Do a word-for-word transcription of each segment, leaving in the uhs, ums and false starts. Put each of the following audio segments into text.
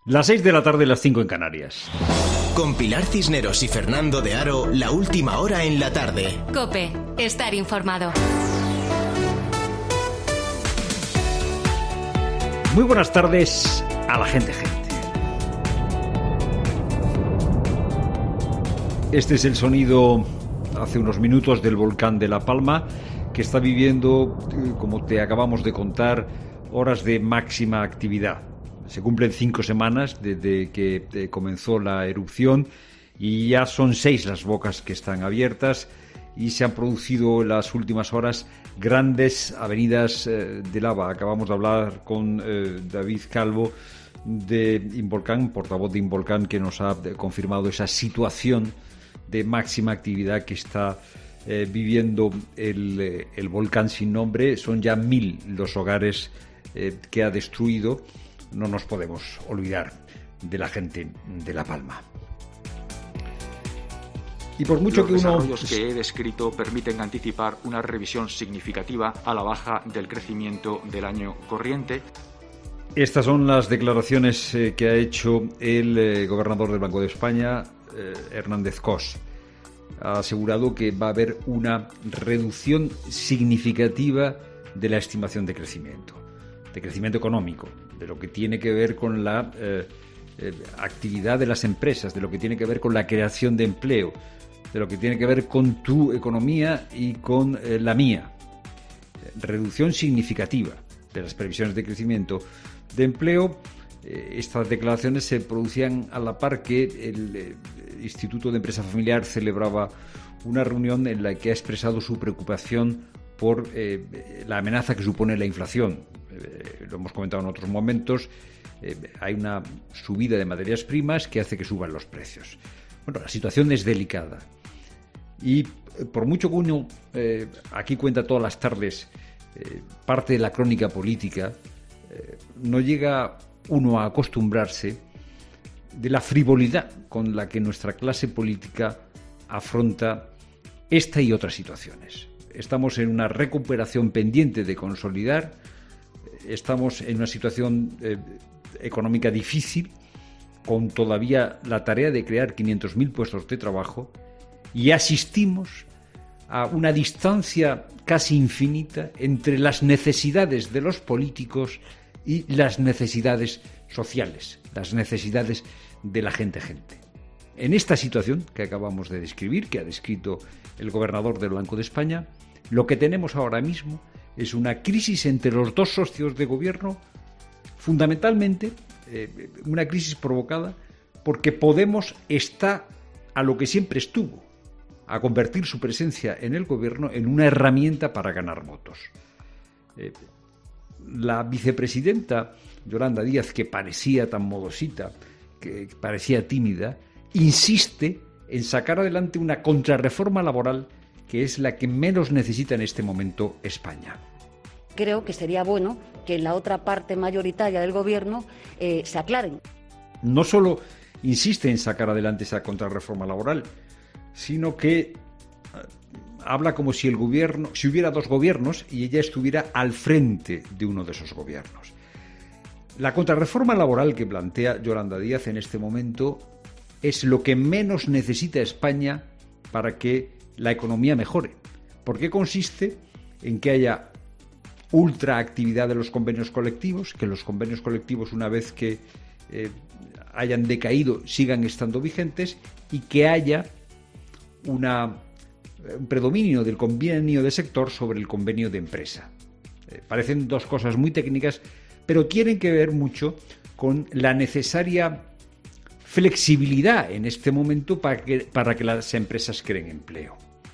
Las seis de la tarde, las cinco en Canarias. Con Pilar Cisneros y Fernando de Aro, la última hora en la tarde. COPE, estar informado. Muy buenas tardes a la gente, gente. Este es el sonido hace unos minutos del volcán de La Palma, que está viviendo, como te acabamos de contar, horas de máxima actividad. Se cumplen cinco semanas desde que comenzó la erupción y ya son seis las bocas que están abiertas y se han producido en las últimas horas grandes avenidas eh, de lava. Acabamos de hablar con eh, David Calvo de Involcán, portavoz de Involcán, que nos ha confirmado esa situación de máxima actividad que está eh, viviendo el, el volcán sin nombre. Son ya mil los hogares eh, que ha destruido. No nos podemos olvidar de la gente de La Palma. Y por mucho Los que uno... desarrollos que he descrito permiten anticipar una revisión significativa a la baja del crecimiento del año corriente. Estas son las declaraciones eh, que ha hecho el eh, gobernador del Banco de España, eh, Hernández Cos. Ha asegurado que va a haber una reducción significativa de la estimación de crecimiento, de crecimiento económico, de lo que tiene que ver con la eh, eh, actividad de las empresas, de lo que tiene que ver con la creación de empleo, de lo que tiene que ver con tu economía y con eh, la mía. Reducción significativa de las previsiones de crecimiento de empleo. Eh, estas declaraciones se producían a la par que el eh, Instituto de Empresa Familiar celebraba una reunión en la que ha expresado su preocupación por eh, la amenaza que supone la inflación. Eh, lo hemos comentado en otros momentos. Eh, hay una subida de materias primas que hace que suban los precios. Bueno, la situación es delicada. Y eh, por mucho que uno eh, aquí cuenta todas las tardes eh, parte de la crónica política, eh, no llega uno a acostumbrarse de la frivolidad con la que nuestra clase política afronta esta y otras situaciones. Estamos en una recuperación pendiente de consolidar, estamos en una situación eh, económica difícil, con todavía la tarea de crear quinientos mil puestos de trabajo, y asistimos a una distancia casi infinita entre las necesidades de los políticos y las necesidades sociales, las necesidades de la gente gente. En esta situación que acabamos de describir, que ha descrito el gobernador del Banco de España, lo que tenemos ahora mismo es una crisis entre los dos socios de gobierno, fundamentalmente eh, una crisis provocada porque Podemos está a lo que siempre estuvo, a convertir su presencia en el gobierno en una herramienta para ganar votos. Eh, la vicepresidenta Yolanda Díaz, que parecía tan modosita, que parecía tímida, insiste en sacar adelante una contrarreforma laboral que es la que menos necesita en este momento España. Creo que sería bueno que en la otra parte mayoritaria del gobierno eh, se aclaren. No solo insiste en sacar adelante esa contrarreforma laboral, sino que habla como si el gobierno, si hubiera dos gobiernos y ella estuviera al frente de uno de esos gobiernos. La contrarreforma laboral que plantea Yolanda Díaz en este momento es lo que menos necesita España para que la economía mejore. ¿Por qué consiste? En que haya ultraactividad de los convenios colectivos, que los convenios colectivos, una vez que eh, hayan decaído, sigan estando vigentes, y que haya una, un predominio del convenio de sector sobre el convenio de empresa. Eh, parecen dos cosas muy técnicas, pero tienen que ver mucho con la necesaria flexibilidad en este momento para que, para que las empresas creen empleo.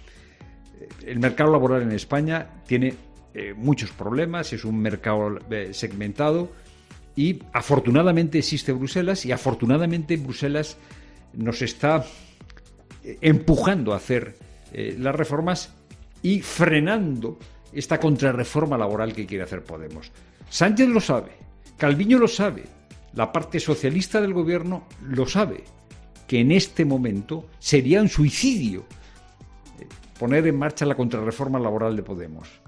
El mercado laboral en España tiene eh, muchos problemas, es un mercado eh, segmentado, y afortunadamente existe Bruselas, y afortunadamente Bruselas nos está eh, empujando a hacer eh, las reformas y frenando esta contrarreforma laboral que quiere hacer Podemos. Sánchez lo sabe, Calviño lo sabe, la parte socialista del gobierno lo sabe, que en este momento sería un suicidio poner en marcha la contrarreforma laboral de Podemos.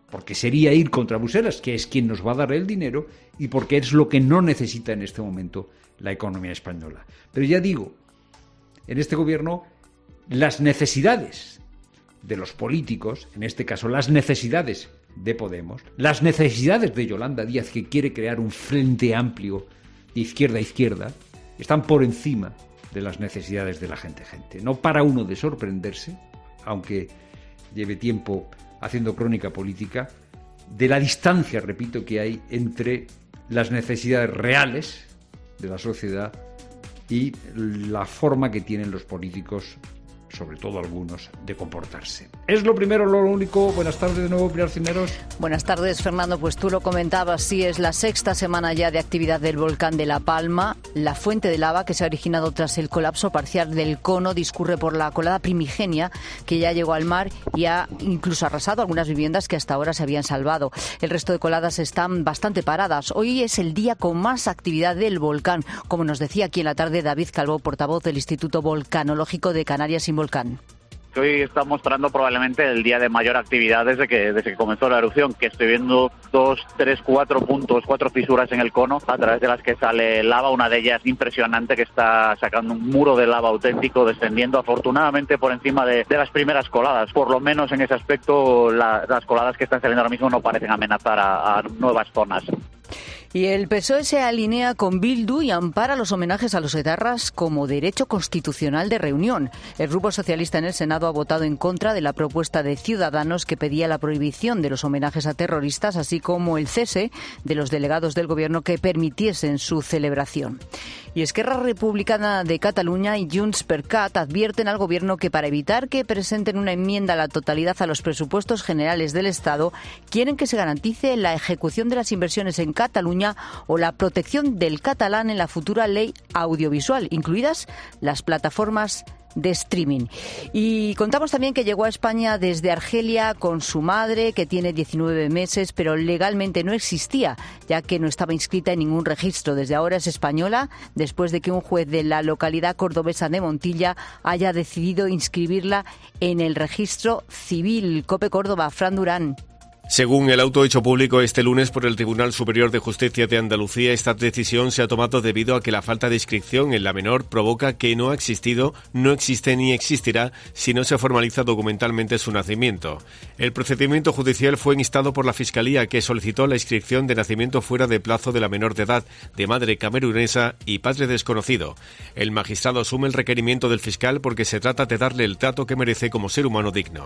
porque sería ir contra Bruselas, que es quien nos va a dar el dinero, y porque es lo que no necesita en este momento la economía española. Pero ya digo, en este gobierno las necesidades de los políticos, en este caso las necesidades de Podemos, las necesidades de Yolanda Díaz, que quiere crear un frente amplio de izquierda a izquierda, están por encima de las necesidades de la gente. gente. No para uno de sorprenderse, aunque lleve tiempo haciendo crónica política, de la distancia, repito, que hay entre las necesidades reales de la sociedad y la forma que tienen los políticos, sobre todo algunos, de comportarse. Es lo primero, lo único. Buenas tardes de nuevo, Pilar Cisneros. Buenas tardes, Fernando. Pues tú lo comentabas, sí, es la sexta semana ya de actividad del volcán de La Palma. La fuente de lava que se ha originado tras el colapso parcial del cono discurre por la colada primigenia que ya llegó al mar y ha incluso arrasado algunas viviendas que hasta ahora se habían salvado. El resto de coladas están bastante paradas. Hoy es el día con más actividad del volcán, como nos decía aquí en la tarde David Calvo, portavoz del Instituto Volcanológico de Canarias Sin Volcán. Hoy está mostrando probablemente el día de mayor actividad desde que desde que comenzó la erupción, que estoy viendo dos, tres, cuatro puntos, cuatro fisuras en el cono, a través de las que sale lava, una de ellas impresionante que está sacando un muro de lava auténtico, descendiendo afortunadamente por encima de, de las primeras coladas. Por lo menos en ese aspecto, la, las coladas que están saliendo ahora mismo no parecen amenazar a, a nuevas zonas. Y el P S O E se alinea con Bildu y ampara los homenajes a los etarras como derecho constitucional de reunión. El Grupo Socialista en el Senado ha votado en contra de la propuesta de Ciudadanos que pedía la prohibición de los homenajes a terroristas, así como el cese de los delegados del Gobierno que permitiesen su celebración. Y Esquerra Republicana de Cataluña y Junts per Cat advierten al Gobierno que para evitar que presenten una enmienda a la totalidad a los presupuestos generales del Estado, quieren que se garantice la ejecución de las inversiones en Cataluña o la protección del catalán en la futura ley audiovisual, incluidas las plataformas de streaming. Y contamos también que llegó a España desde Argelia con su madre, que tiene diecinueve meses, pero legalmente no existía, ya que no estaba inscrita en ningún registro. Desde ahora es española, después de que un juez de la localidad cordobesa de Montilla haya decidido inscribirla en el registro civil. COPE Córdoba, Fran Durán. Según el auto hecho público este lunes por el Tribunal Superior de Justicia de Andalucía, esta decisión se ha tomado debido a que la falta de inscripción en la menor provoca que no ha existido, no existe ni existirá si no se formaliza documentalmente su nacimiento. El procedimiento judicial fue instado por la Fiscalía, que solicitó la inscripción de nacimiento fuera de plazo de la menor de edad, de madre camerunesa y padre desconocido. El magistrado asume el requerimiento del fiscal porque se trata de darle el trato que merece como ser humano digno.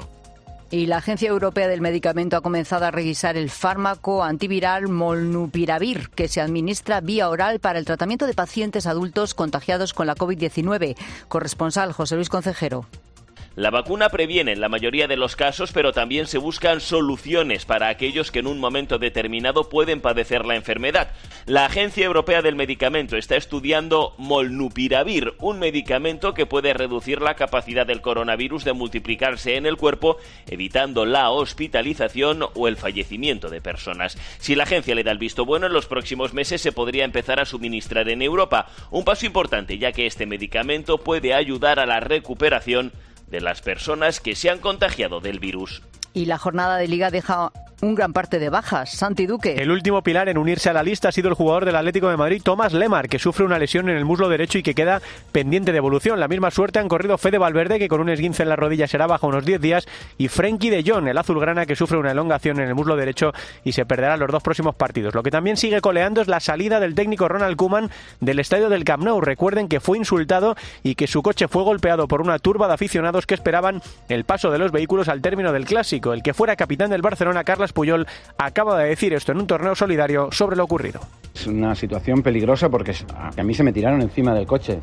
Y la Agencia Europea del Medicamento ha comenzado a revisar el fármaco antiviral Molnupiravir, que se administra vía oral para el tratamiento de pacientes adultos contagiados con la COVID diecinueve. Corresponsal José Luis Concejero. La vacuna previene en la mayoría de los casos, pero también se buscan soluciones para aquellos que en un momento determinado pueden padecer la enfermedad. La Agencia Europea del Medicamento está estudiando Molnupiravir, un medicamento que puede reducir la capacidad del coronavirus de multiplicarse en el cuerpo, evitando la hospitalización o el fallecimiento de personas. Si la agencia le da el visto bueno, en los próximos meses se podría empezar a suministrar en Europa. Un paso importante, ya que este medicamento puede ayudar a la recuperación de las personas que se han contagiado del virus. Y la jornada de Liga deja un gran parte de bajas. Santi Duque. El último pilar en unirse a la lista ha sido el jugador del Atlético de Madrid, Tomás Lemar, que sufre una lesión en el muslo derecho y que queda pendiente de evolución. La misma suerte han corrido Fede Valverde, que con un esguince en la rodilla será baja unos diez días, y Frenkie de Jong, el azulgrana, que sufre una elongación en el muslo derecho y se perderá los dos próximos partidos. Lo que también sigue coleando es la salida del técnico Ronald Koeman del estadio del Camp Nou. Recuerden que fue insultado y que su coche fue golpeado por una turba de aficionados que esperaban el paso de los vehículos al término del Clásico. El que fuera capitán del Barcelona, Carles Puyol, acaba de decir esto en un torneo solidario sobre lo ocurrido. Es una situación peligrosa porque a mí se me tiraron encima del coche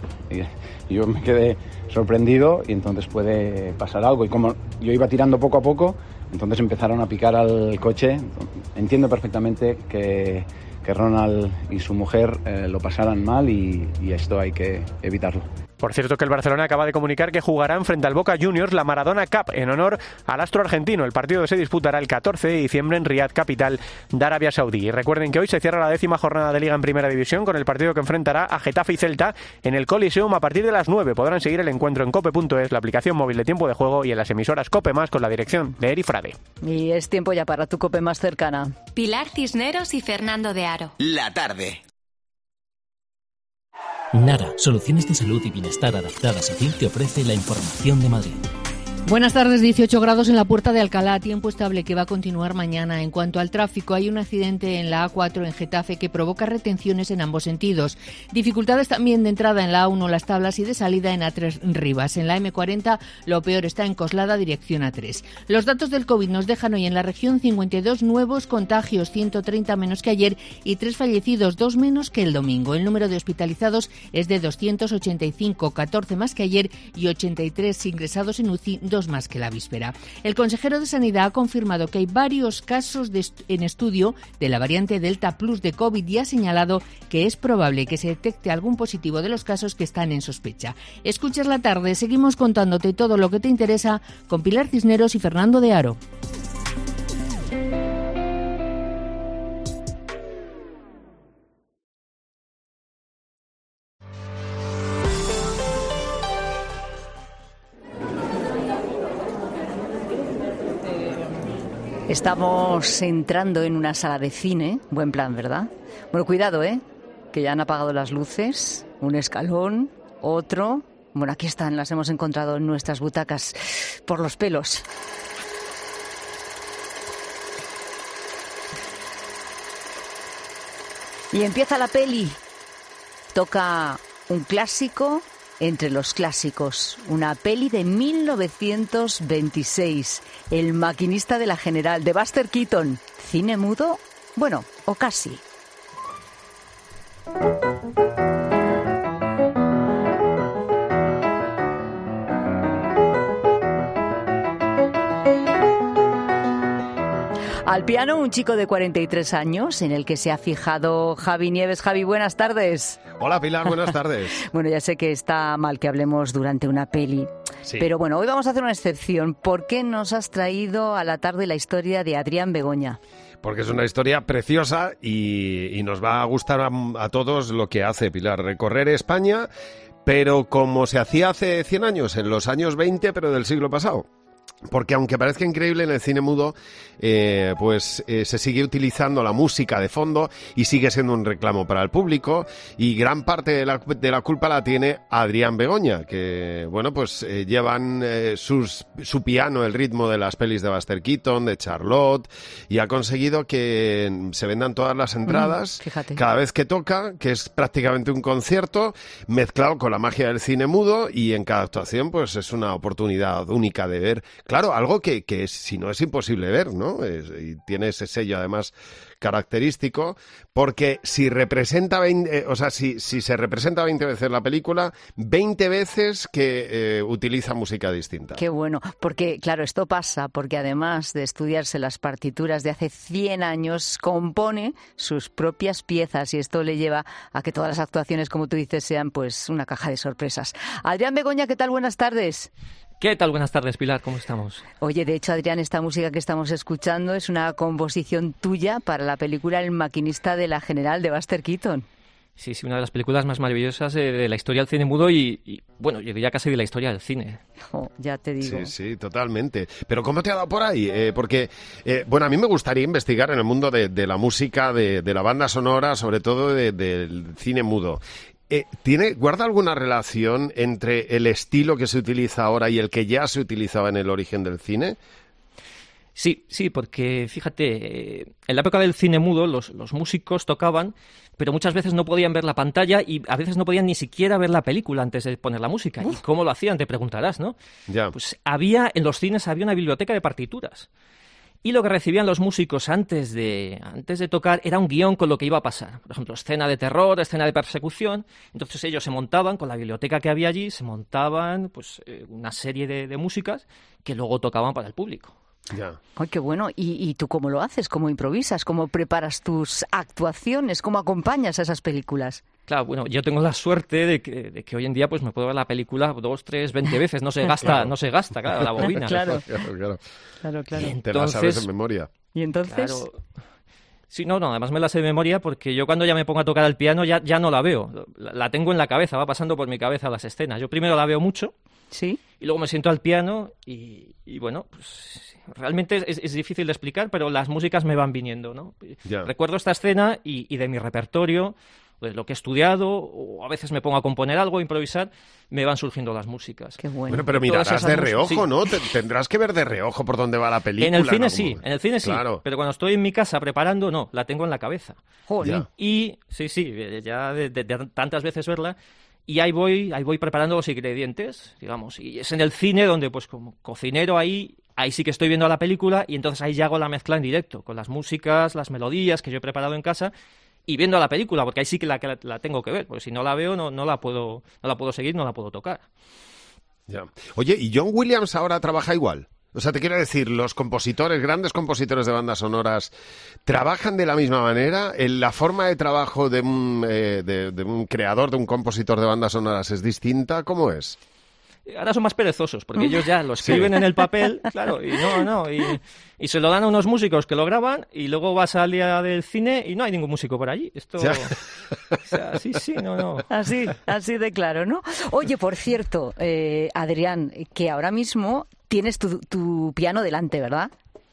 y yo me quedé sorprendido y entonces puede pasar algo. Y como yo iba tirando poco a poco, entonces empezaron a picar al coche. Entiendo perfectamente que, que Ronald y su mujer eh, lo pasaran mal y, y esto hay que evitarlo. Por cierto que el Barcelona acaba de comunicar que jugarán frente al Boca Juniors la Maradona Cup en honor al astro argentino. El partido se disputará el catorce de diciembre en Riad, capital de Arabia Saudí. Y recuerden que hoy se cierra la décima jornada de Liga en Primera División con el partido que enfrentará a Getafe y Celta en el Coliseum a partir de las nueve. Podrán seguir el encuentro en cope punto es, la aplicación móvil de Tiempo de Juego y en las emisoras Cope Más con la dirección de Eri Frade. Y es tiempo ya para tu Cope más cercana. Pilar Cisneros y Fernando de Aro. La tarde. Nara, soluciones de salud y bienestar adaptadas a ti, te ofrece la información de Madrid. Buenas tardes, dieciocho grados en la Puerta de Alcalá, tiempo estable que va a continuar mañana. En cuanto al tráfico, hay un accidente en la A cuatro en Getafe que provoca retenciones en ambos sentidos. Dificultades también de entrada en la A uno Las Tablas y de salida en A tres Rivas. En la eme cuarenta lo peor está en Coslada, dirección A tres. Los datos del COVID nos dejan hoy en la región cincuenta y dos nuevos contagios, ciento treinta menos que ayer y tres fallecidos, dos menos que el domingo. El número de hospitalizados es de doscientos ochenta y cinco, catorce más que ayer y ochenta y tres ingresados en U C I, dos más que la víspera. El consejero de Sanidad ha confirmado que hay varios casos de est- en estudio de la variante Delta Plus de COVID y ha señalado que es probable que se detecte algún positivo de los casos que están en sospecha. Escuchas la tarde, seguimos contándote todo lo que te interesa con Pilar Cisneros y Fernando de Aro. Estamos entrando en una sala de cine, buen plan, ¿verdad? Bueno, cuidado, ¿eh? Que ya han apagado las luces, un escalón, otro. Bueno, aquí están, las hemos encontrado en nuestras butacas por los pelos. Y empieza la peli. Toca un clásico entre los clásicos, una peli de mil novecientos veintiséis, El maquinista de la General, de Buster Keaton. ¿Cine mudo? Bueno, o casi. Al piano, un chico de cuarenta y tres años, en el que se ha fijado Javi Nieves. Javi, buenas tardes. Hola, Pilar, buenas tardes. Bueno, ya sé que está mal que hablemos durante una peli, sí. Pero bueno, hoy vamos a hacer una excepción. ¿Por qué nos has traído a la tarde la historia de Adrián Begoña? Porque es una historia preciosa y, y nos va a gustar a, a todos lo que hace Pilar. Recorrer España, pero como se hacía hace cien años, en los años veinte, pero del siglo pasado. Porque aunque parezca increíble, en el cine mudo eh, pues eh, se sigue utilizando la música de fondo y sigue siendo un reclamo para el público, y gran parte de la, de la culpa la tiene Adrián Begoña, que bueno pues eh, llevan eh, sus, su piano el ritmo de las pelis de Buster Keaton, de Charlotte, y ha conseguido que se vendan todas las entradas mm, cada vez que toca, que es prácticamente un concierto mezclado con la magia del cine mudo, y en cada actuación pues es una oportunidad única de ver. Claro, algo que, que es, si no es imposible ver, ¿no? Es, y tiene ese sello además característico, porque si representa veinte, eh, o sea, si, si se representa veinte veces la película, veinte veces que eh, utiliza música distinta. Qué bueno, porque claro, esto pasa porque además de estudiarse las partituras de hace cien años, compone sus propias piezas, y esto le lleva a que todas las actuaciones, como tú dices, sean pues una caja de sorpresas. Adrián Begoña, ¿qué tal? Buenas tardes. ¿Qué tal? Buenas tardes, Pilar. ¿Cómo estamos? Oye, de hecho, Adrián, esta música que estamos escuchando es una composición tuya para la película El maquinista de la General, de Buster Keaton. Sí, sí, una de las películas más maravillosas de, de la historia del cine mudo y, y, bueno, yo diría casi de la historia del cine. Oh, ya te digo. Sí, sí, totalmente. Pero ¿cómo te ha dado por ahí? Eh, porque, eh, bueno, a mí me gustaría investigar en el mundo de, de la música, de, de la banda sonora, sobre todo de, del cine mudo. Eh, ¿tiene, ¿Guarda alguna relación entre el estilo que se utiliza ahora y el que ya se utilizaba en el origen del cine? Sí, sí, porque fíjate, en la época del cine mudo los, los músicos tocaban, pero muchas veces no podían ver la pantalla y a veces no podían ni siquiera ver la película antes de poner la música. Uf. ¿Y cómo lo hacían? Te preguntarás, ¿no? Ya. Pues había, en los cines había una biblioteca de partituras. Y lo que recibían los músicos antes de, antes de tocar era un guión con lo que iba a pasar. Por ejemplo, escena de terror, escena de persecución. Entonces ellos se montaban, con la biblioteca que había allí, se montaban pues eh, una serie de, de músicas que luego tocaban para el público. Ya. Ay, qué bueno. ¿Y, ¿Y tú cómo lo haces? ¿Cómo improvisas? ¿Cómo preparas tus actuaciones? ¿Cómo acompañas a esas películas? Claro, bueno, yo tengo la suerte de que, de que hoy en día pues me puedo ver la película dos, tres, veinte veces, no se gasta, claro. no se gasta, claro, la bobina. Claro, claro, claro. claro, claro. Entonces, te la sabes en memoria. Y entonces... Claro, sí, no, no, además me la sé de memoria porque yo cuando ya me pongo a tocar el piano ya, ya no la veo, la, la tengo en la cabeza, va pasando por mi cabeza las escenas. Yo primero la veo mucho, sí, y luego me siento al piano y, y bueno, pues realmente es, es difícil de explicar, pero las músicas me van viniendo, ¿no? Ya. Recuerdo esta escena y, y de mi repertorio, de lo que he estudiado, o a veces me pongo a componer algo, a improvisar, me van surgiendo las músicas. Qué bueno. Bueno, pero mirarás de reojo, sí. ¿no? Tendrás que ver de reojo por dónde va la película. En el cine ¿no? sí, Como... en el cine sí, claro. pero cuando estoy en mi casa preparando, no, la tengo en la cabeza. Joder. Y, sí, sí, ya de, de, de tantas veces verla, y ahí voy, ahí voy preparando los ingredientes, digamos, y es en el cine donde, pues como cocinero ahí, ahí sí que estoy viendo la película, y entonces ahí ya hago la mezcla en directo, con las músicas, las melodías que yo he preparado en casa, y viendo la película, porque ahí sí que la, que la, la tengo que ver, porque si no la veo no, no la puedo no la puedo seguir, no la puedo tocar. Ya. Oye, ¿y John Williams ahora trabaja igual? O sea, te quiero decir, los compositores, grandes compositores de bandas sonoras, ¿trabajan de la misma manera? ¿La forma de trabajo de un, eh, de, de un creador, de un compositor de bandas sonoras es distinta? ¿Cómo es? Ahora son más perezosos, porque ellos ya lo escriben sí. en el papel, claro, y no, no, y, y se lo dan a unos músicos que lo graban, y luego vas al día del cine y no hay ningún músico por allí. Esto, ¿Ya? O sea, sí, sí, no, no. Así, así de claro, ¿no? Oye, por cierto, eh, Adrián, que ahora mismo tienes tu, tu piano delante, ¿verdad?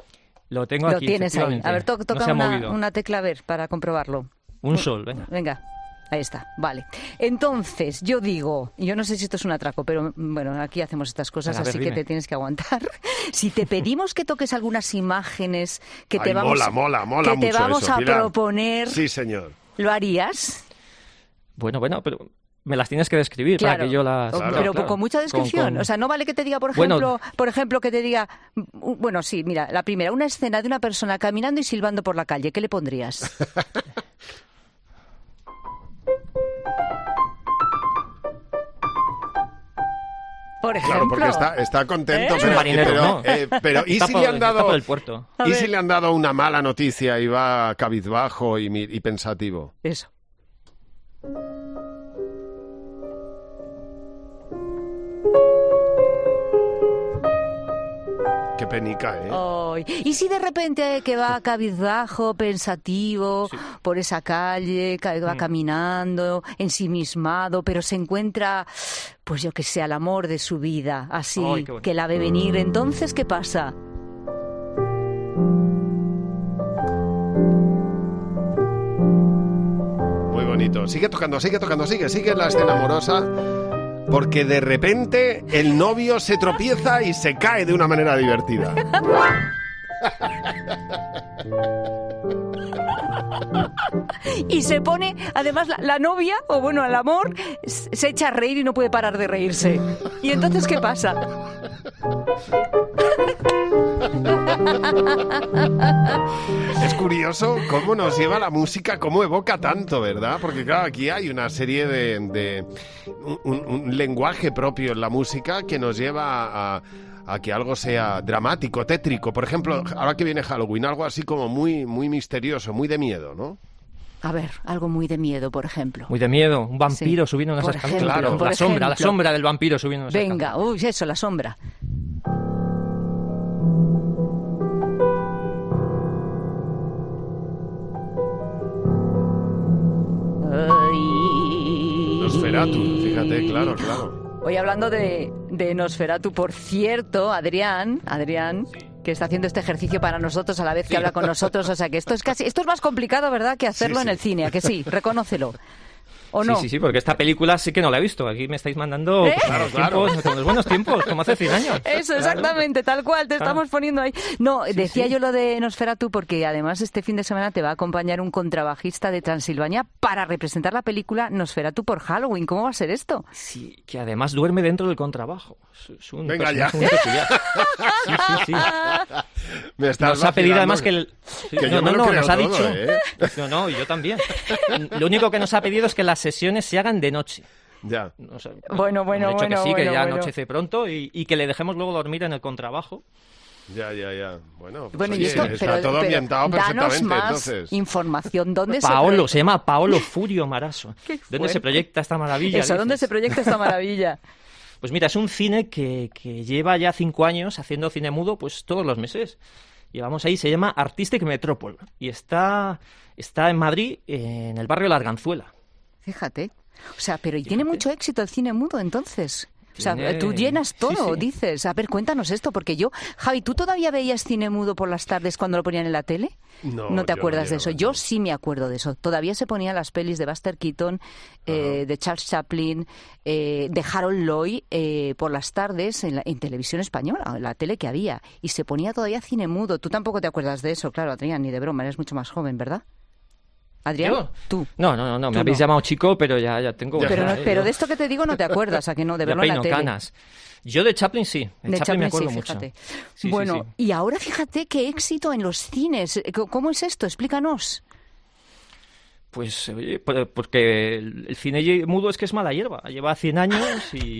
Lo tengo lo aquí, tienes ahí. A ver, to, toca no una, una tecla, a ver, para comprobarlo. Un sol, venga. Venga. Ahí está, vale. Entonces, yo digo, yo no sé si esto es un atraco, pero bueno, aquí hacemos estas cosas, ver, así dime. que te tienes que aguantar. Si te pedimos que toques algunas imágenes que Ay, te vamos, mola, mola, mola que te mucho vamos eso, a Pilar. proponer, sí, señor. ¿Lo harías? Bueno, bueno, pero me las tienes que describir claro, para que yo las... Claro, pero claro. con mucha descripción. Con, con... O sea, no vale que te diga, por ejemplo, bueno, por ejemplo, que te diga... Bueno, sí, mira, la primera, una escena de una persona caminando y silbando por la calle. ¿Qué le pondrías? Por ejemplo. Claro, porque está, está contento, ¿Eh? pero, marinero, pero, ¿no? eh, pero ¿y si le han dado el puerto. ¿Y si le han dado una mala noticia y va cabizbajo y, y pensativo? Eso. Qué penica, ¿eh? Oh, y si de repente que va cabizbajo, pensativo, sí. por esa calle, que va mm. caminando, ensimismado, pero se encuentra, pues yo que sé, al amor de su vida, así, Ay, que la ve venir. Entonces, ¿qué pasa? Muy bonito. Sigue tocando, sigue tocando, sigue, sigue la escena amorosa. Porque de repente el novio se tropieza y se cae de una manera divertida. Y se pone, además, la, la novia, o bueno, el amor, se echa a reír y no puede parar de reírse. ¿Y entonces qué pasa? Es curioso cómo nos lleva la música, cómo evoca tanto, ¿verdad? Porque claro, aquí hay una serie de... de un, un lenguaje propio en la música que nos lleva a... a que algo sea dramático, tétrico. Por ejemplo, ahora que viene Halloween, algo así como muy, muy misterioso, muy de miedo, ¿no? A ver, algo muy de miedo, por ejemplo. Muy de miedo, un vampiro sí. subiendo unas por escaleras. Ejemplo, claro, por la ejemplo. sombra, la sombra del vampiro subiendo unas escaleras. Venga, uy, eso, la sombra. Ay. Nosferatu, fíjate, claro, claro. Hoy hablando de, de Nosferatu, por cierto, Adrián, Adrián, sí. que está haciendo este ejercicio para nosotros a la vez que sí. habla con nosotros, o sea que esto es casi, esto es más complicado, ¿verdad?, que hacerlo sí, sí. en el cine, ¿a que sí? Reconócelo. ¿O no? Sí, sí, sí, porque esta película sí que no la he visto. Aquí me estáis mandando ¿Eh? pues, claro, claro. Tiempos, con los buenos tiempos, como hace cien años. Eso, exactamente, claro. tal cual, te claro. estamos poniendo ahí. No, sí, decía sí. yo lo de Nosferatu porque además este fin de semana te va a acompañar un contrabajista de Transilvania para representar la película Nosferatu por Halloween. ¿Cómo va a ser esto? Sí, que además duerme dentro del contrabajo. Es un Venga ya. Muy peculiar. Sí, sí, sí. Me estás nos ha pedido además que... El... Sí, que no, no, no, nos todo, ha dicho... ¿eh? No, no, y yo también. Lo único que nos ha pedido es que las sesiones se hagan de noche. Ya. O sea, bueno, bueno, dicho bueno. que sí, bueno, que ya bueno. anochece pronto y, y que le dejemos luego dormir en el contrabajo. Ya, ya, ya. Bueno, pues bueno oye, y esto, está pero, todo pero ambientado danos perfectamente, más entonces. información. ¿Dónde Paolo, se, se llama Paolo Furio Maraso. Qué ¿Dónde fuerte. se proyecta esta maravilla? Eso, ¿dónde dices? se proyecta esta maravilla? Pues mira, es un cine que, que lleva ya cinco años haciendo cine mudo pues todos los meses. Llevamos ahí, se llama Artistic Metrópol y está, está en Madrid, en el barrio La Arganzuela. Fíjate. O sea, pero y tiene mucho éxito el cine mudo, entonces. O sea, Tiene- tú llenas todo, sí, sí. dices. A ver, cuéntanos esto, porque yo... Javi, ¿tú todavía veías cine mudo por las tardes cuando lo ponían en la tele? No, ¿No te yo no acuerdas de llegaba eso? a Yo sí me acuerdo de eso. Todavía se ponían las pelis de Buster Keaton, eh, de Charles Chaplin, eh, de Harold Lloyd eh, por las tardes en, la, en televisión española, en la tele que había. Y se ponía todavía cine mudo. Tú tampoco te acuerdas de eso, claro, Adrián, ni de broma. Eres mucho más joven, ¿verdad? Adrián, ¿Yo? tú. No, no, no, no, Tú me habéis no. llamado chico, pero ya, ya tengo... Pero, no- eh, pero yo- de esto que te digo no te acuerdas, ¿a que no? De ya verlo en la peino tele. canas. Yo de Chaplin sí, de, De Chaplin, me Chaplin, acuerdo sí, mucho. fíjate. Sí, sí, bueno, sí. y ahora fíjate qué éxito en los cines. ¿Cómo es esto? Explícanos. Pues oye, por- porque el, el cine mudo es que es mala hierba, lleva cien años y,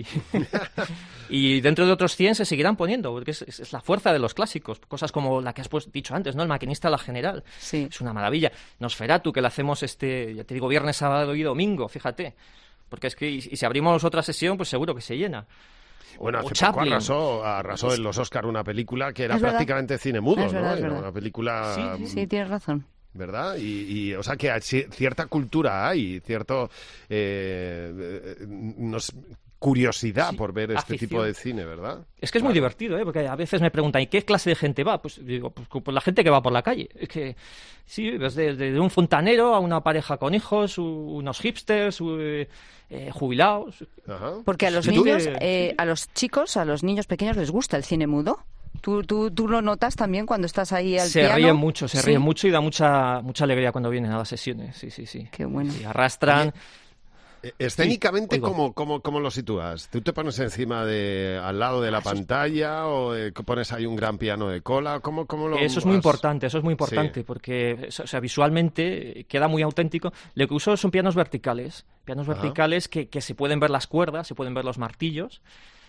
y dentro de otros cien se seguirán poniendo, porque es, es- es la fuerza de los clásicos, cosas como la que has pues, dicho antes, ¿no? El maquinista la general, sí. Es una maravilla. Nosferatu, que la hacemos este, ya te digo, viernes, sábado y domingo, fíjate, porque es que y, y si abrimos otra sesión, pues seguro que se llena. Bueno, O hace poco Chaplin. arrasó, arrasó en los Oscar una película que era Es verdad. prácticamente cine mudo, Es verdad, ¿no? es Era verdad. una película... Sí, sí, tienes razón. ¿Verdad? Y, y, o sea, que hay ci- cierta cultura hay, cierto... Eh, eh, nos, curiosidad Sí, por ver este afición. tipo de cine, ¿verdad? Es que es muy divertido, ¿eh? Porque a veces me preguntan, ¿y qué clase de gente va? Pues digo, pues, pues la gente que va por la calle. Es que, sí, desde, desde un fontanero a una pareja con hijos, u- unos hipsters, u- eh, eh, jubilados. Porque a los Gente niños, que- eh, a los chicos, a los niños pequeños les gusta el cine mudo. ¿Tú, tú, tú lo notas también cuando estás ahí al Se piano? ríen mucho, se Sí. ríen mucho y da mucha mucha alegría cuando vienen a las sesiones. Sí, sí, sí. Qué bueno. Y arrastran. Eh, Escénicamente, Sí, oigo. ¿cómo, cómo, ¿cómo lo sitúas? ¿Tú te pones encima de, al lado de la pantalla o eh, pones ahí un gran piano de cola? ¿Cómo, cómo lo Eso es muy has- importante, eso es muy importante, Sí. porque o sea, visualmente queda muy auténtico. Lo que uso son pianos verticales, pianos Ajá. verticales que, que se pueden ver las cuerdas, se pueden ver los martillos,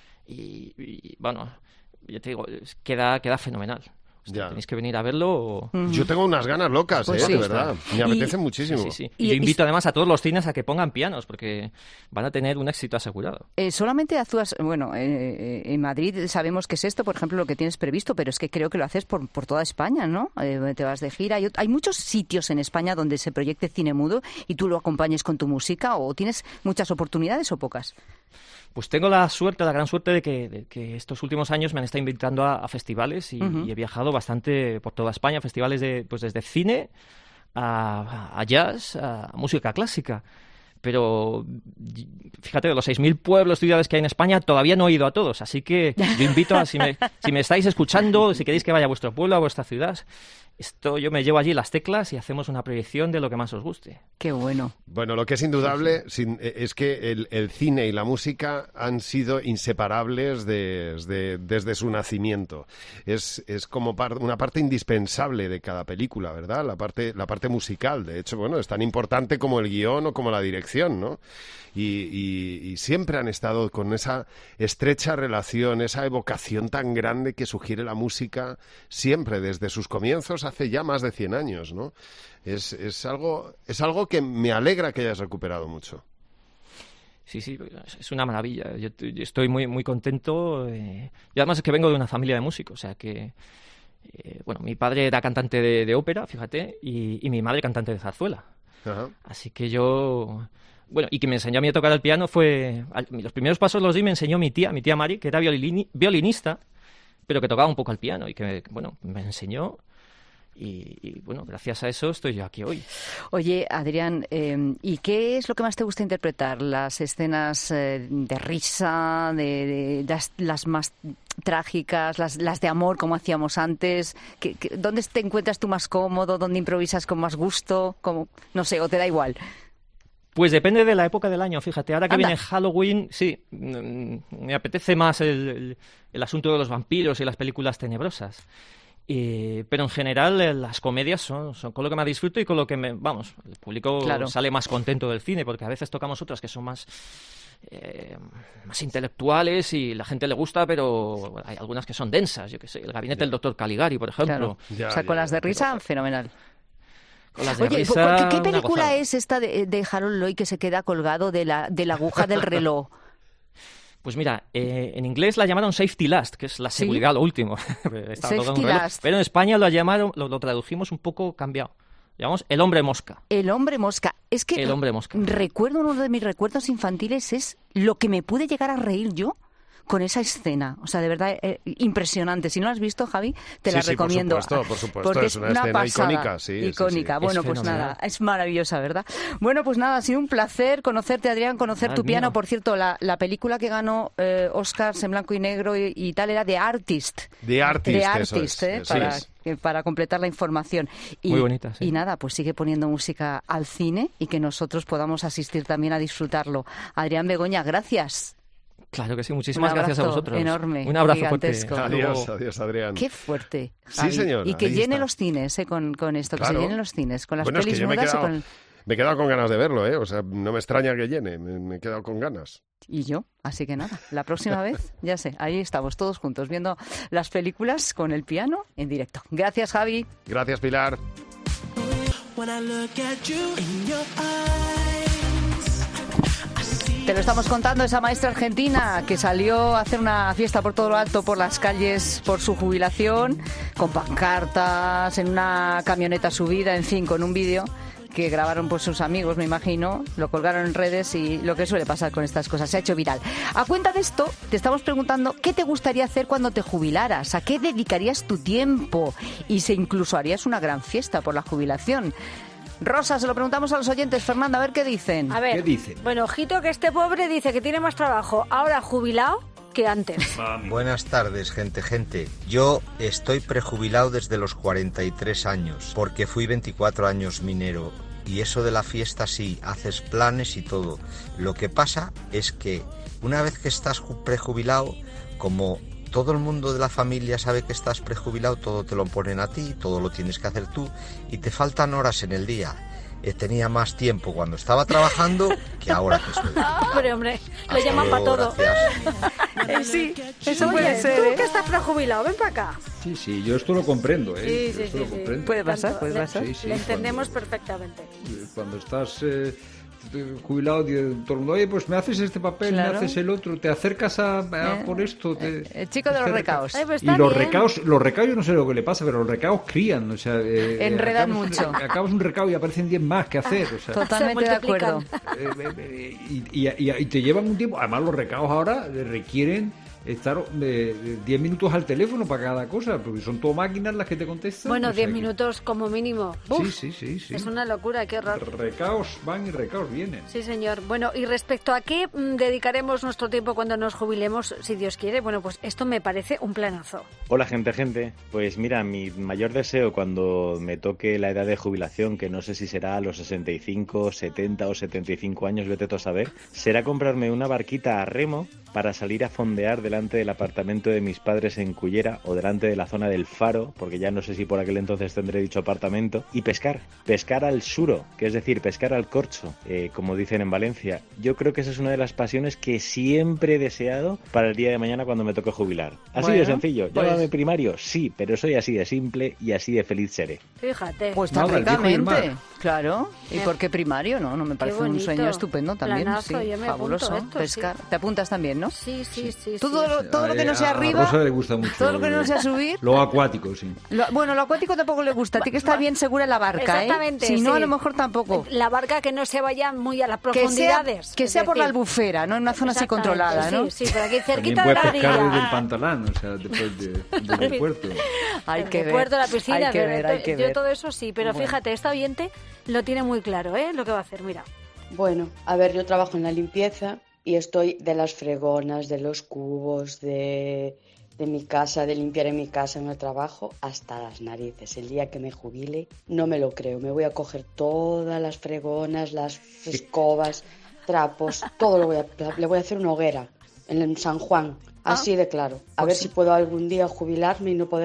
y, y, bueno, ya te digo, es- queda, queda fenomenal. Ya. Tenéis que venir a verlo. O... Yo tengo unas ganas locas, Pues ¿eh? sí. De verdad. Me Y- apetece muchísimo. Sí, sí, sí. Y, yo invito además a todos los cines a que pongan pianos, porque van a tener un éxito asegurado. Eh, solamente actúas, bueno, eh, eh, en Madrid sabemos que es esto, por ejemplo, lo que tienes previsto, pero es que creo que lo haces por, por toda España, ¿no? Eh, te vas de gira. Hay, ot- hay muchos sitios en España donde se proyecte cine mudo y tú lo acompañes con tu música, o tienes muchas oportunidades o pocas. Pues tengo la suerte, la gran suerte de que, de que estos últimos años me han estado invitando a, a festivales y, Ujú. y he viajado bastante por toda España, festivales de, pues desde cine a, a jazz, a música clásica. Pero y- fíjate, de los seis mil pueblos, ciudades que hay en España, todavía no he ido a todos. Así que yo invito a, si me, si me estáis escuchando, si queréis que vaya a vuestro pueblo, a vuestra ciudad, esto yo me llevo allí las teclas y hacemos una proyección de lo que más os guste. Qué bueno. Bueno, lo que es indudable sin- eh, es que el, el cine y la música han sido inseparables desde, desde su nacimiento. Es, es como par- una parte indispensable de cada película, ¿verdad? La parte, la parte musical. De hecho, bueno, es tan importante como el guión o como la dirección, ¿no? Y, y- y siempre han estado con esa estrecha relación, esa evocación tan grande que sugiere la música siempre, desde sus comienzos, hace ya más de cien años, ¿no? Es, es algo, es algo que me alegra que hayas recuperado mucho. Sí, sí, es una maravilla. Yo, yo estoy muy, muy contento. Eh, y además es que vengo de una familia de músicos, o sea que, eh, bueno, mi padre era cantante de, de ópera, fíjate, y, y mi madre cantante de zarzuela. Ajá. Así que yo... Bueno, y que me enseñó a mí a tocar el piano fue... al- Los primeros pasos los di, me enseñó mi tía, mi tía Mari, que era violini- violinista, pero que tocaba un poco el piano y que, bueno, me enseñó. Y, y, bueno, gracias a eso estoy yo aquí hoy. Oye, Adrián, eh, ¿y qué es lo que más te gusta interpretar? ¿Las escenas eh, de risa, de, de- las, las más trágicas, las, las de amor, como hacíamos antes? ¿Qué, qué- ¿Dónde te encuentras tú más cómodo? ¿Dónde improvisas con más gusto? Como, no sé, ¿o te da igual? Pues depende de la época del año, fíjate. Ahora que Anda. viene Halloween, sí, mm, me apetece más el, el- el asunto de los vampiros y las películas tenebrosas. Eh, pero en general eh, las comedias son, son con lo que más disfruto y con lo que me, vamos, el público Claro. sale más contento del cine, porque a veces tocamos otras que son más eh, más intelectuales y la gente le gusta, pero hay algunas que son densas, yo que sé, el gabinete del doctor Caligari, por ejemplo. Claro. O sea, con las de risa, fenomenal. Con las de Oye, risa, ¿qué, qué una película gozada. es esta de, de Harold Lloyd que se queda colgado de la, de la aguja del reloj? Pues mira, eh, en inglés la llamaron Safety Last, que es la ¿Sí? seguridad, lo último. Estaba Safety todo un reloj. Last. Pero en España lo llamaron, lo, lo tradujimos un poco cambiado. Llamamos El hombre mosca. El hombre mosca. Es que El hombre mosca. recuerdo, uno de mis recuerdos infantiles es lo que me pude llegar a reír yo con esa escena. O sea, de verdad, eh, impresionante. Si no la has visto, Javi, te la Sí, sí, por recomiendo. supuesto, por supuesto. Porque Es una escena pasada, icónica, sí, sí, sí. icónica. Es Bueno, pues fenomenal. nada, es maravillosa, ¿verdad? Bueno, pues nada, ha sido un placer conocerte, Adrián, conocer Ah, tu mío. piano. Por cierto, la, la película que ganó eh, Oscars en blanco y negro y, y tal era The Artist. The Artist, The eso Artist, es, ¿eh? eso para, es. que- para completar la información. Y, Muy bonita, sí. Y nada, pues sigue poniendo música al cine y que nosotros podamos asistir también a disfrutarlo. Adrián Begoña, gracias. Claro que sí, muchísimas Un gracias a abrazo vosotros. enorme, Un abrazo gigantesco. fuerte. Adiós, Luego- adiós, Adrián. Qué fuerte. Sí, Javi. señor, Y que ahí llene está. los cines eh, con, con esto, que Claro. se llenen los cines, con las Bueno, es que pelis yo me he mudas quedado, y con... me he quedado con ganas de verlo, ¿eh? O sea, no me extraña que llene, me, me he quedado con ganas. Y yo, así que nada, la próxima vez, ya sé, ahí estamos todos juntos viendo las películas con el piano en directo. Gracias, Javi. Gracias, Pilar. Te lo estamos contando, esa maestra argentina que salió a hacer una fiesta por todo lo alto por las calles por su jubilación, con pancartas, en una camioneta subida, en fin, con un vídeo que grabaron por sus amigos, me imagino, lo colgaron en redes y lo que suele pasar con estas cosas, se ha hecho viral. A cuenta de esto, te estamos preguntando qué te gustaría hacer cuando te jubilaras, a qué dedicarías tu tiempo y si incluso harías una gran fiesta por la jubilación. Rosa, se lo preguntamos a los oyentes. Fernanda, a ver qué dicen. A ver, ¿Qué dicen? bueno, ojito que este pobre dice que tiene más trabajo ahora jubilado que antes. Buenas tardes, gente, gente. Yo estoy prejubilado desde los cuarenta y tres años, porque fui veinticuatro años minero. Y eso de la fiesta sí, haces planes y todo. Lo que pasa es que una vez que estás ju- prejubilado, como todo el mundo de la familia sabe que estás prejubilado, todo te lo ponen a ti, todo lo tienes que hacer tú, y te faltan horas en el día. Eh, tenía más tiempo cuando estaba trabajando que ahora que estoy. Hombre, hombre, lo Hasta llaman para luego, todo. gracias. Eh, sí, eso Oye, puede ser. tú ¿eh? que estás prejubilado, ven para acá. Sí, sí, yo esto lo comprendo, ¿eh? Sí, Yo sí, esto sí, lo sí. comprendo. Puede pasar, Tanto, puede le- pasar. Sí, sí, Le entendemos cuando- perfectamente. Cuando estás eh, jubilado, y todo el mundo, oye, pues me haces este papel, Claro. me haces el otro, te acercas a, a Eh, por esto. Te, El chico de te los acercas. recaos. Ay, pues Y está los bien. recaos, los recaos yo no sé lo que le pasa, pero los recaos crían, o sea, eh, Enredan acabas- mucho. Acabas un recao y aparecen diez más que hacer, o sea, Totalmente Se de acuerdo. multiplican. eh, eh, eh, y, y- y- y te llevan un tiempo. Además, los recaos ahora eh, requieren estar eh, diez minutos al teléfono para cada cosa, porque son todo máquinas las que te contestan. Bueno, o sea diez que- minutos como mínimo. Uf, Sí, sí, sí, sí. es una locura, qué horror. Recaos van y recaos vienen. Sí, señor. Bueno, y respecto a qué mm, dedicaremos nuestro tiempo cuando nos jubilemos, si Dios quiere, bueno, pues esto me parece un planazo. Hola gente, gente. Pues mira, mi mayor deseo cuando me toque la edad de jubilación, que no sé si será a los sesenta y cinco, setenta o setenta y cinco años, vete tú a saber, será comprarme una barquita a remo para salir a fondear delante del apartamento de mis padres en Cullera o delante de la zona del Faro, porque ya no sé si por aquel entonces tendré dicho apartamento, y pescar, pescar al suro, que es decir, pescar al corcho, eh, como dicen en Valencia. Yo creo que esa es una de las pasiones que siempre he deseado para el día de mañana cuando me toque jubilar. Así Bueno, de sencillo. pues- Llámame primario, sí, pero soy así de simple y así de feliz seré. Fíjate. Pues Nada, tan el viejo y el ricamente, mar. claro. ¿Y Eh, por qué primario? No, no me parece un bonito. sueño estupendo también. Planazo, sí, yo me fabuloso. apunto esto, Pescar. sí. Te apuntas también, ¿no? Sí, sí, sí. Todo, sí. lo, todo lo que no sea A- arriba. A Rosa le gusta mucho. todo lo que no sea subir. Lo acuático, sí. Lo- bueno, lo acuático tampoco le gusta. Tiene que estar bien segura en la barca, ¿eh? Exactamente, Si no, sí. a lo mejor tampoco. La barca que no se vaya muy a las Que sea, profundidades. que es sea por la decir, albufera, no en una zona así exactamente, controlada, ¿no? Sí, sí, por aquí También cerquita de puedes la pescar desde el orilla. pantalán, o sea, después de, del aeropuerto. Hay El que ver. puerto, la piscina, hay que pero ver, hay que yo ver. todo eso sí, pero Bueno. fíjate, esta oyente lo tiene muy claro, ¿eh? Lo que va a hacer, mira. Bueno, a ver, yo trabajo en la limpieza y estoy de las fregonas, de los cubos, de, de mi casa, de limpiar en mi casa, en el trabajo, hasta las narices. El día que me jubile, no me lo creo. Me voy a coger todas las fregonas, las escobas, trapos, todo lo voy a, le voy a hacer una hoguera en San Juan, así de claro. A Pues ver sí. si puedo algún día jubilarme y no poder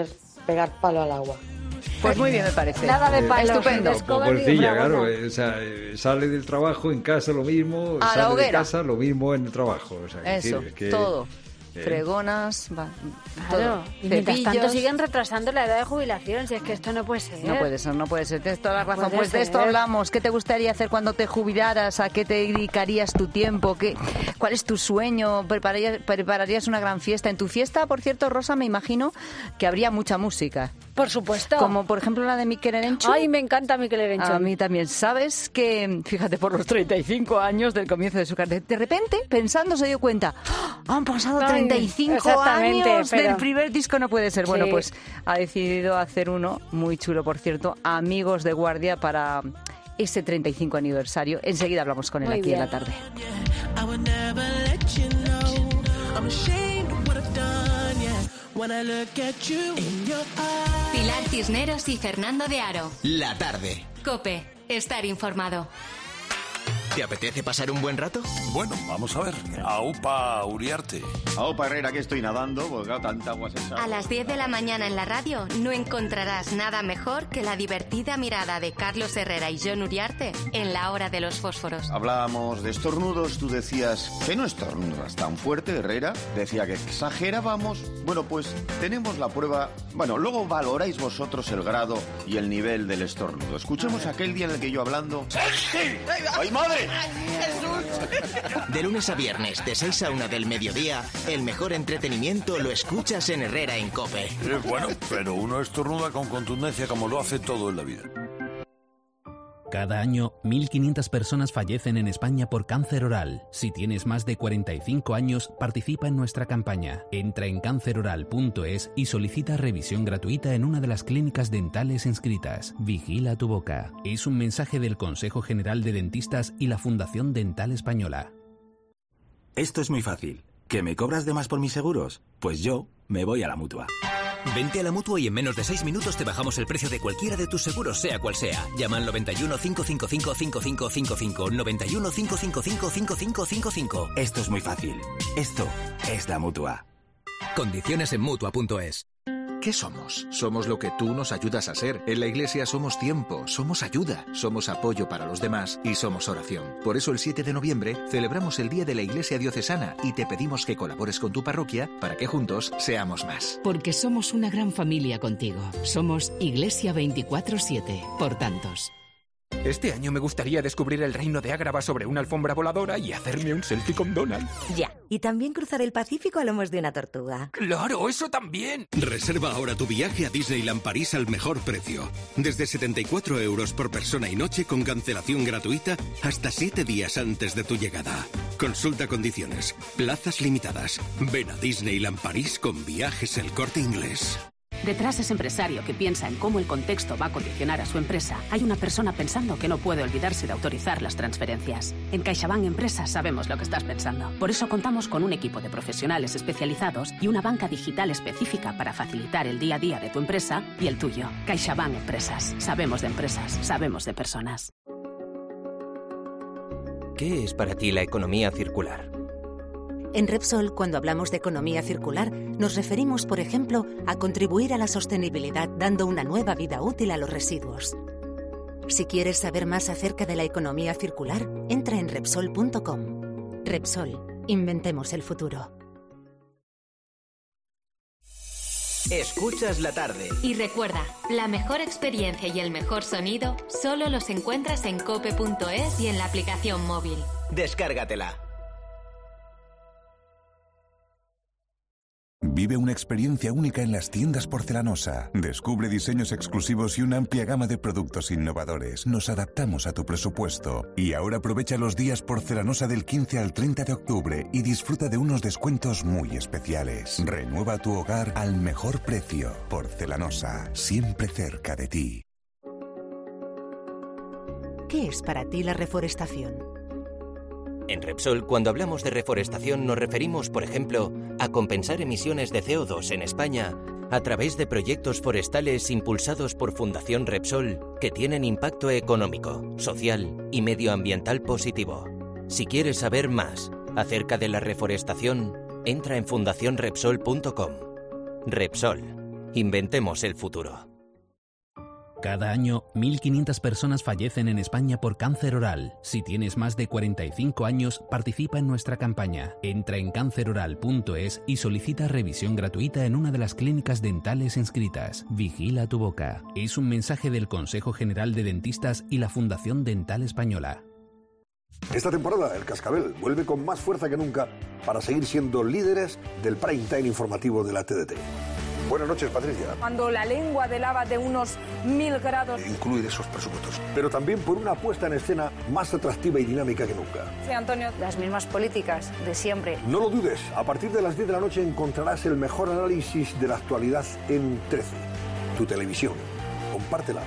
pegar palo al agua. Pues muy bien, me parece. Nada de palos. Estupendo. de escoba Pues ni de sencilla, fregona. claro. eh, O sea, eh, sale del trabajo, en casa lo mismo, A la sale de hoguera. casa lo mismo en el trabajo. O sea, Eso, es que, todo. eh, Fregonas, va, Claro, todo. y mientras tanto Cepillos. siguen retrasando la edad de jubilación, si es que esto no puede ser. No puede ser, no puede ser. Tienes toda la razón. Puede Pues de esto ser. hablamos. ¿Qué te gustaría hacer cuando te jubilaras? ¿A qué te dedicarías tu tiempo? ¿Qué, ¿Cuál es tu sueño? ¿Prepararías, ¿Prepararías una gran fiesta? En tu fiesta, por cierto, Rosa, me imagino que habría mucha música. Por supuesto. Como por ejemplo la de Mikel Erenchun. Ay, me encanta Mikel Erenchun. A mí también. ¿Sabes que, fíjate, por los treinta y cinco años del comienzo de su carrera, de repente, pensando, se dio cuenta, ¡ah! Han pasado Ay, treinta y cinco exactamente, años pero- del primer disco, no puede ser. Bueno, Sí. pues ha decidido hacer uno muy chulo, por cierto, Amigos de Guardia, para ese treinta y cinco aniversario. Enseguida hablamos con él Muy aquí bien. en la tarde. I would never let you know I'm ashamed of what I've done, yeah. When I look at you in your eyes. Pilar Cisneros y Fernando de Aro. La tarde. COPE. Estar informado. ¿Te apetece pasar un buen rato? Bueno, vamos a ver. Aupa Uriarte. Aupa Herrera, que estoy nadando, porque claro, tanta agua se sale. A las diez de la mañana en la radio no encontrarás nada mejor que la divertida mirada de Carlos Herrera y John Uriarte en la hora de los fósforos. Hablábamos de estornudos, tú decías que no estornudas tan fuerte, Herrera. Decía que exagerábamos. Bueno, pues tenemos la prueba. Bueno, luego valoráis vosotros el grado y el nivel del estornudo. Escuchemos aquel día en el que yo hablando... ¡Ay, madre! De lunes a viernes, de seis a una del mediodía, el mejor entretenimiento lo escuchas en Herrera en COPE. Eh, bueno, pero uno estornuda con contundencia como lo hace todo en la vida. Cada año, mil quinientas personas fallecen en España por cáncer oral. Si tienes más de cuarenta y cinco años, participa en nuestra campaña. Entra en cáncer oral punto es y solicita revisión gratuita en una de las clínicas dentales inscritas. Vigila tu boca. Es un mensaje del Consejo General de Dentistas y la Fundación Dental Española. Esto es muy fácil. ¿Que me cobras de más por mis seguros? Pues yo me voy a la Mutua. Vente a la Mutua y en menos de seis minutos te bajamos el precio de cualquiera de tus seguros, sea cual sea. Llama al noventa y uno, cinco cinco cinco, cinco cinco cinco cinco, noventa y uno, cinco cinco cinco, cinco cinco cinco cinco. Esto es muy fácil. Esto es la Mutua. Condiciones en Mutua punto es. ¿Qué somos? Somos lo que tú nos ayudas a ser. En la Iglesia somos tiempo, somos ayuda, somos apoyo para los demás y somos oración. Por eso el siete de noviembre celebramos el Día de la Iglesia Diocesana y te pedimos que colabores con tu parroquia para que juntos seamos más. Porque somos una gran familia contigo. Somos Iglesia veinticuatro siete, por tantos. Este año me gustaría descubrir el reino de Ágrava sobre una alfombra voladora y hacerme un selfie con Donald. Ya, y también cruzar el Pacífico a lomos de una tortuga. ¡Claro, eso también! Reserva ahora tu viaje a Disneyland París al mejor precio. Desde setenta y cuatro euros por persona y noche con cancelación gratuita hasta siete días antes de tu llegada. Consulta condiciones. Plazas limitadas. Ven a Disneyland París con Viajes El Corte Inglés. Detrás de ese empresario que piensa en cómo el contexto va a condicionar a su empresa, hay una persona pensando que no puede olvidarse de autorizar las transferencias. En CaixaBank Empresas sabemos lo que estás pensando. Por eso contamos con un equipo de profesionales especializados y una banca digital específica para facilitar el día a día de tu empresa y el tuyo. CaixaBank Empresas. Sabemos de empresas, sabemos de personas. ¿Qué es para ti la economía circular? En Repsol, cuando hablamos de economía circular, nos referimos, por ejemplo, a contribuir a la sostenibilidad dando una nueva vida útil a los residuos. Si quieres saber más acerca de la economía circular, entra en Repsol punto com. Repsol, inventemos el futuro. Escuchas la tarde. Y recuerda, la mejor experiencia y el mejor sonido solo los encuentras en cope punto es y en la aplicación móvil. Descárgatela. Vive una experiencia única en las tiendas Porcelanosa. Descubre diseños exclusivos y una amplia gama de productos innovadores. Nos adaptamos a tu presupuesto. Y ahora aprovecha los días Porcelanosa del quince al treinta de octubre y disfruta de unos descuentos muy especiales. Renueva tu hogar al mejor precio. Porcelanosa, siempre cerca de ti. ¿Qué es para ti la reforestación? En Repsol, cuando hablamos de reforestación, nos referimos, por ejemplo, a compensar emisiones de C O dos en España a través de proyectos forestales impulsados por Fundación Repsol que tienen impacto económico, social y medioambiental positivo. Si quieres saber más acerca de la reforestación, entra en fundación repsol punto com. Repsol, Inventemos el futuro. Cada año, mil quinientas personas fallecen en España por cáncer oral. Si tienes más de cuarenta y cinco años, participa en nuestra campaña. Entra en cáncer oral punto es y solicita revisión gratuita en una de las clínicas dentales inscritas. Vigila tu boca. Es un mensaje del Consejo General de Dentistas y la Fundación Dental Española. Esta temporada, el Cascabel vuelve con más fuerza que nunca para seguir siendo líderes del prime time informativo de la T D T. Buenas noches, Patricia. Cuando la lengua delaba de unos mil grados. Incluir esos presupuestos. Pero también por una puesta en escena más atractiva y dinámica que nunca. Sí, Antonio. Las mismas políticas de siempre. No lo dudes, a partir de las diez de la noche encontrarás el mejor análisis de la actualidad en trece. Tu televisión. Compártela.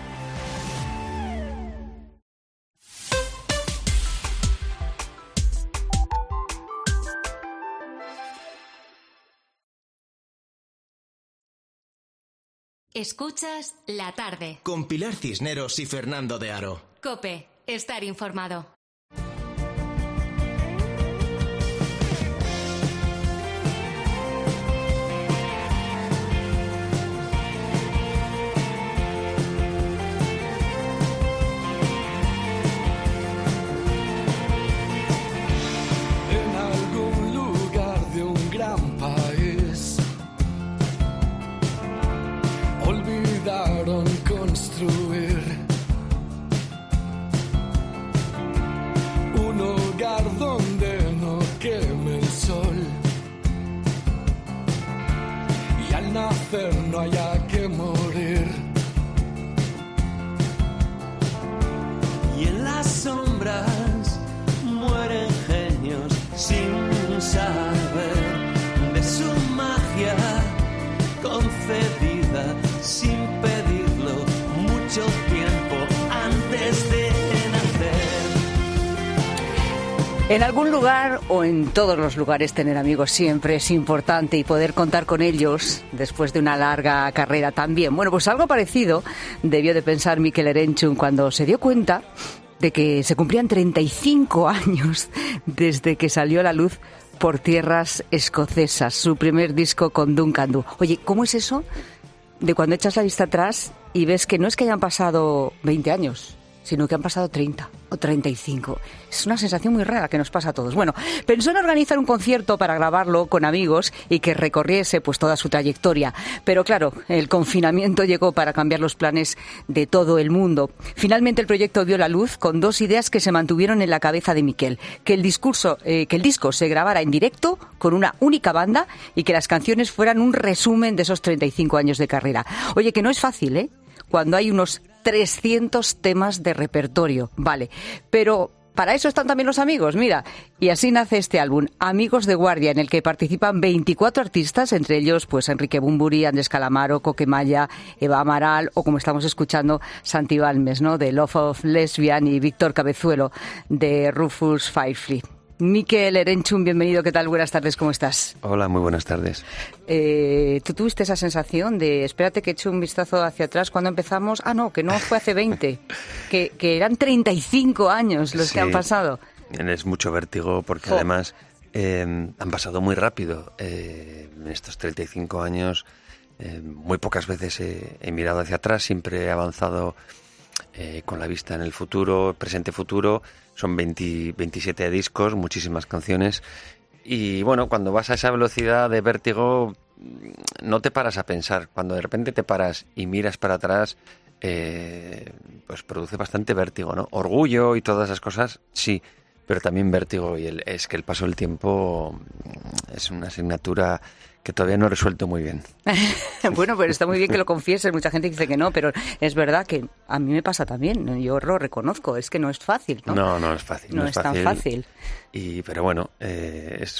Escuchas La Tarde. Con Pilar Cisneros y Fernando de Aro. COPE. Estar informado. En algún lugar de un gran país olvidaron construir un hogar donde no queme el sol y al nacer no haya que morir. Y en las sombras mueren genios sin saber de su magia concedida sin pedirlo mucho tiempo antes de nacer. En algún lugar o en todos los lugares tener amigos siempre es importante y poder contar con ellos después de una larga carrera también. Bueno, pues algo parecido debió de pensar Mikel Erenchun cuando se dio cuenta de que se cumplían treinta y cinco años desde que salió a la luz Por tierras escocesas, su primer disco con Duncan Du. Oye, ¿cómo es eso de cuando echas la vista atrás y ves que no es que hayan pasado veinte años, sino que han pasado treinta o treinta y cinco? Es una sensación muy rara que nos pasa a todos. Bueno, pensó en organizar un concierto para grabarlo con amigos y que recorriese pues toda su trayectoria. Pero claro, el confinamiento llegó para cambiar los planes de todo el mundo. Finalmente el proyecto vio la luz con dos ideas que se mantuvieron en la cabeza de Mikel: que el discurso, eh, que el disco se grabara en directo con una única banda y que las canciones fueran un resumen de esos treinta y cinco años de carrera. Oye, que no es fácil, ¿eh? Cuando hay unos trescientos temas de repertorio, vale, pero para eso están también los amigos, mira, y así nace este álbum, Amigos de Guardia, en el que participan veinticuatro artistas, entre ellos pues Enrique Bunbury, Andrés Calamaro, Coquemaya, Eva Amaral o, como estamos escuchando, Santi Balmes, ¿no?, de Love of Lesbian, y Víctor Cabezuelo, de Rufus Firefly. Mikel Erenchun, bienvenido, ¿qué tal? Buenas tardes, ¿cómo estás? Hola, muy buenas tardes. Eh, ¿Tú tuviste esa sensación de, espérate que eche un vistazo hacia atrás cuando empezamos? Ah, no, que no fue hace veinte, que, que eran treinta y cinco años los sí, que han pasado. Es mucho vértigo porque Jo. además eh, han pasado muy rápido. Eh, en estos treinta y cinco años eh, muy pocas veces he, he mirado hacia atrás, siempre he avanzado eh, con la vista en el futuro, presente-futuro. Son veinte, veintisiete discos, muchísimas canciones. Y bueno, cuando vas a esa velocidad de vértigo, no te paras a pensar. Cuando de repente te paras y miras para atrás, eh, pues produce bastante vértigo, ¿no? Orgullo y todas esas cosas, sí, pero también vértigo. Y el, es que el paso del tiempo es una asignatura que todavía no he resuelto muy bien. Bueno, pero está muy bien que lo confieses. Mucha gente dice que no, pero es verdad que a mí me pasa también. Yo lo reconozco. Es que no es fácil, ¿no? No, no es fácil. No, no es, es tan fácil. Y, pero bueno, eh, es...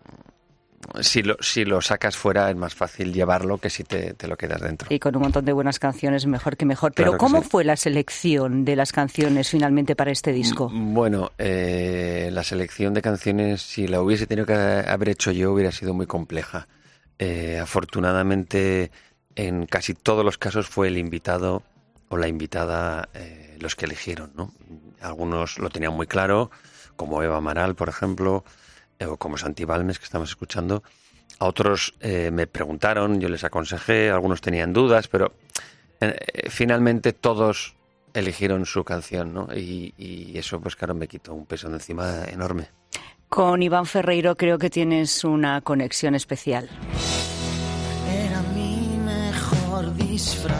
Si lo, si lo sacas fuera es más fácil llevarlo que si te, te lo quedas dentro. Y con un montón de buenas canciones, mejor que mejor. Pero Claro que ¿cómo sí. fue la selección de las canciones finalmente para este disco? Bueno, eh, la selección de canciones, si la hubiese tenido que haber hecho yo, hubiera sido muy compleja. Eh, afortunadamente, en casi todos los casos fue el invitado o la invitada eh, los que eligieron, ¿no? Algunos lo tenían muy claro, como Eva Amaral, por ejemplo, o como Santi Balmes, que estamos escuchando. A otros eh, me preguntaron, yo les aconsejé, algunos tenían dudas, pero eh, finalmente todos eligieron su canción, ¿no? Y, y eso, pues claro, me quitó un peso de encima enorme. Con Iván Ferreiro creo que tienes una conexión especial. Era mi mejor disfraz,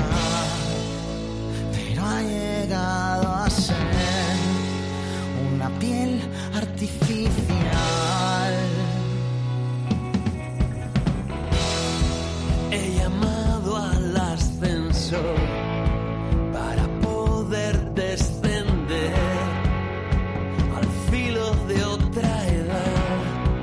pero ha llegado a ser una piel artificial. He llamado al ascensor para poder descender al filo de otra edad.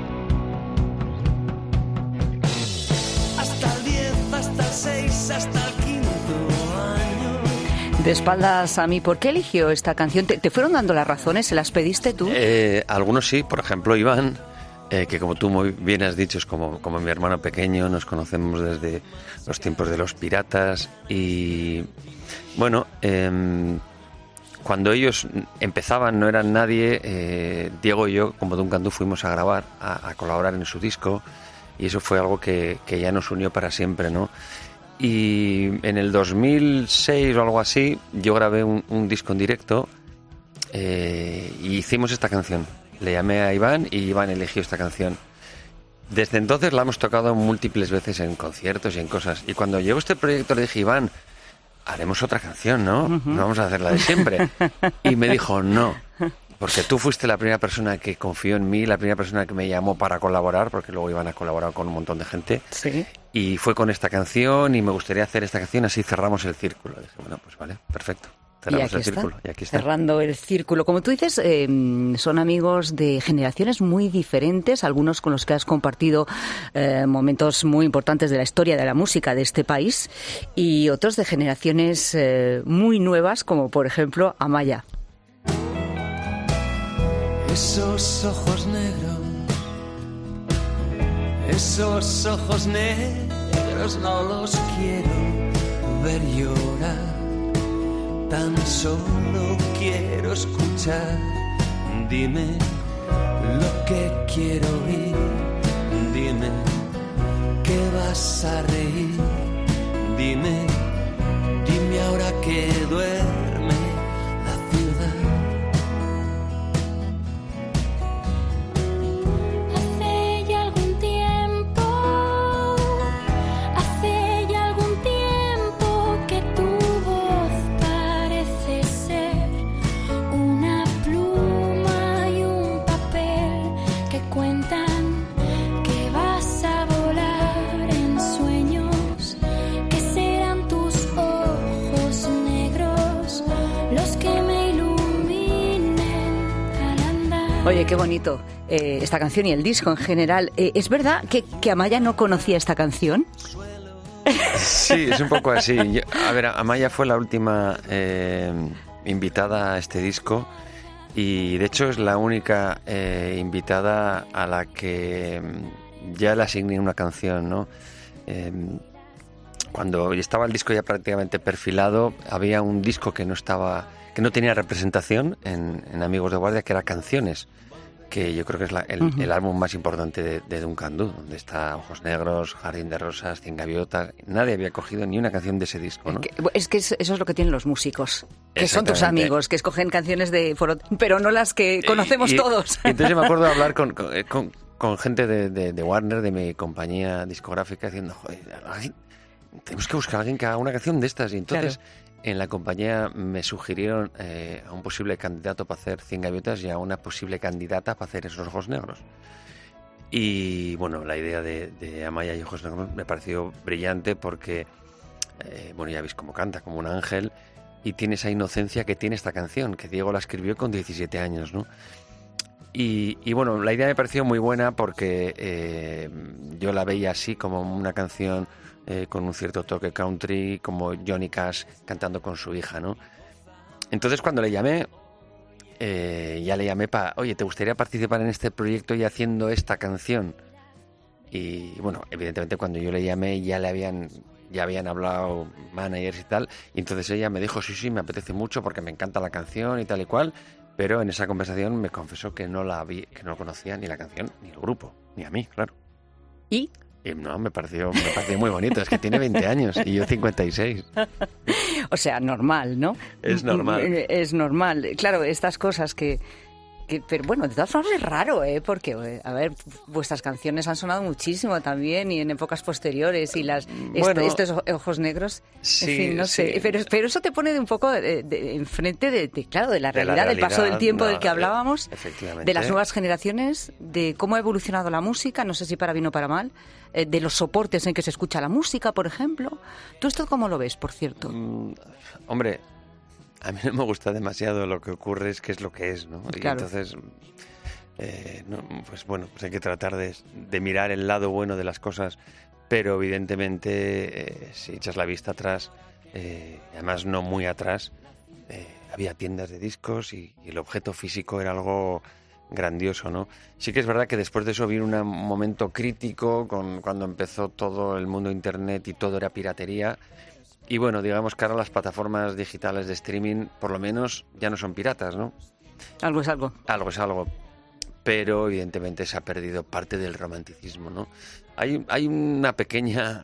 Hasta el diez, hasta el seis, hasta el quinto año. De espaldas a mí, ¿por qué eligió esta canción? ¿Te, te fueron dando las razones? ¿Se las pediste tú? Eh, algunos sí, por ejemplo Iván, eh, que como tú muy bien has dicho es como, como mi hermano pequeño, nos conocemos desde los tiempos de los piratas y bueno, eh, cuando ellos empezaban no eran nadie, eh, Diego y yo como Duncan Du fuimos a grabar, a, a colaborar en su disco y eso fue algo que, que ya nos unió para siempre, ¿no? Y en el dos mil seis o algo así, yo grabé un, un disco en directo eh, y hicimos esta canción. Le llamé a Iván y Iván eligió esta canción. Desde entonces la hemos tocado múltiples veces en conciertos y en cosas. Y cuando llegó este proyecto le dije, Iván, haremos otra canción, ¿no? Uh-huh. No vamos a hacer la de siempre. Y me dijo, no, porque tú fuiste la primera persona que confió en mí, la primera persona que me llamó para colaborar, porque luego Iván ha colaborado con un montón de gente. Sí. Y fue con esta canción y me gustaría hacer esta canción, así cerramos el círculo. Dije, bueno, pues vale, perfecto. Cerramos el círculo. Y aquí está. Cerrando el círculo. Como tú dices, eh, son amigos de generaciones muy diferentes, algunos con los que has compartido eh, momentos muy importantes de la historia de la música de este país y otros de generaciones eh, muy nuevas, como por ejemplo Amaya. Esos ojos negros, esos ojos negros no los quiero ver llorar. Tan solo quiero escuchar, dime lo que quiero oír, dime que vas a reír, dime, dime ahora que duerme la ciudad. Hace ya algún tiempo, hace ya algún tiempo que tu voz parece ser una pluma y un papel que cuentan que vas a volar en sueños, que serán tus ojos negros los que me iluminen al andar. Oye, qué bonito eh, esta canción y el disco en general. Eh, ¿Es verdad que, que Amaya no conocía esta canción? Sí, es un poco así. Yo, a ver, Amaya fue la última eh, invitada a este disco y de hecho es la única eh, invitada a la que ya le asigné una canción, ¿no? Eh, cuando estaba el disco ya prácticamente perfilado, había un disco que no estaba, que no tenía representación en, en Amigos de Guardia, que era Canciones, que yo creo que es la, el, uh-huh. el álbum más importante de, de Duncan Du, donde está Ojos Negros, Jardín de Rosas, Cien Gaviotas. Nadie había cogido ni una canción de ese disco, ¿no? Es que eso es lo que tienen los músicos, que son tus amigos, que escogen canciones de foro, pero no las que conocemos y, y, todos. Y entonces me acuerdo de hablar con, con, con, con gente de, de, de Warner, de mi compañía discográfica, diciendo, joder, tenemos que buscar a alguien que haga una canción de estas. Y entonces claro. En la compañía me sugirieron eh, a un posible candidato para hacer Cien Gaviotas y a una posible candidata para hacer Esos Ojos Negros. Y bueno, la idea de, de Amaya y Ojos Negros me pareció brillante porque, eh, bueno, ya veis cómo canta, como un ángel, y tiene esa inocencia que tiene esta canción, que Diego la escribió con diecisiete años, ¿no? Y, y bueno, la idea me pareció muy buena porque eh, yo la veía así como una canción eh, con un cierto toque country, como Johnny Cash cantando con su hija, ¿no? Entonces cuando le llamé, eh, ya le llamé para, oye, ¿te gustaría participar en este proyecto y haciendo esta canción? Y bueno, evidentemente cuando yo le llamé ya le habían... ya habían hablado managers y tal, y entonces ella me dijo, sí, sí, me apetece mucho porque me encanta la canción y tal y cual, pero en esa conversación me confesó que no la vi, que no conocía ni la canción, ni el grupo, ni a mí, claro. ¿Y? Y no, me pareció, me pareció muy bonito. Es que tiene veinte años y yo cincuenta y seis. O sea, normal, ¿no? Es normal. Es normal. Claro, estas cosas que... que pero bueno, de todas formas es raro, ¿eh? Porque, a ver, vuestras canciones han sonado muchísimo también y en épocas posteriores y las Bueno, est- estos ojos negros, sí, en fin, no sí. sé. Pero, pero eso te pone de un poco de, de, enfrente de, de, claro, de la De la realidad, del paso del realidad, tiempo no, del que hablábamos, efectivamente. de las nuevas generaciones, de cómo ha evolucionado la música, no sé si para bien o para mal, eh, de los soportes en que se escucha la música, por ejemplo. ¿Tú esto cómo lo ves, por cierto? Mm, hombre, a mí no me gusta demasiado. Lo que ocurre es que es lo que es, ¿no? Y Claro. entonces, eh, no, pues bueno, pues hay que tratar de, de mirar el lado bueno de las cosas, pero evidentemente, eh, si echas la vista atrás, eh, además no muy atrás, eh, había tiendas de discos y, y el objeto físico era algo grandioso, ¿no? Sí que es verdad que después de eso vino un momento crítico con, cuando empezó todo el mundo internet y todo era piratería. Y bueno, digamos que ahora las plataformas digitales de streaming por lo menos ya no son piratas, ¿no? Algo es algo. Algo es algo. Pero evidentemente se ha perdido parte del romanticismo, ¿no? Hay, hay una pequeña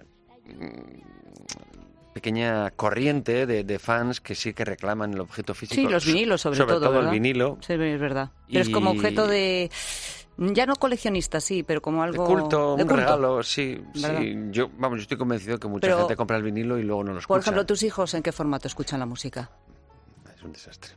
pequeña corriente de, de fans que sí que reclaman el objeto físico. Sí, los vinilos sobre, sobre todo, todo ¿verdad? el vinilo. Sí, es verdad. Pero es Y- como objeto de... Ya no coleccionista, sí, pero como De algo... culto, de un culto. regalo, sí, ¿Verdad? sí. Yo, vamos, yo estoy convencido que mucha Pero- gente compra el vinilo y luego no lo escucha. Por ejemplo, ¿tus hijos en qué formato escuchan la música? Es un desastre.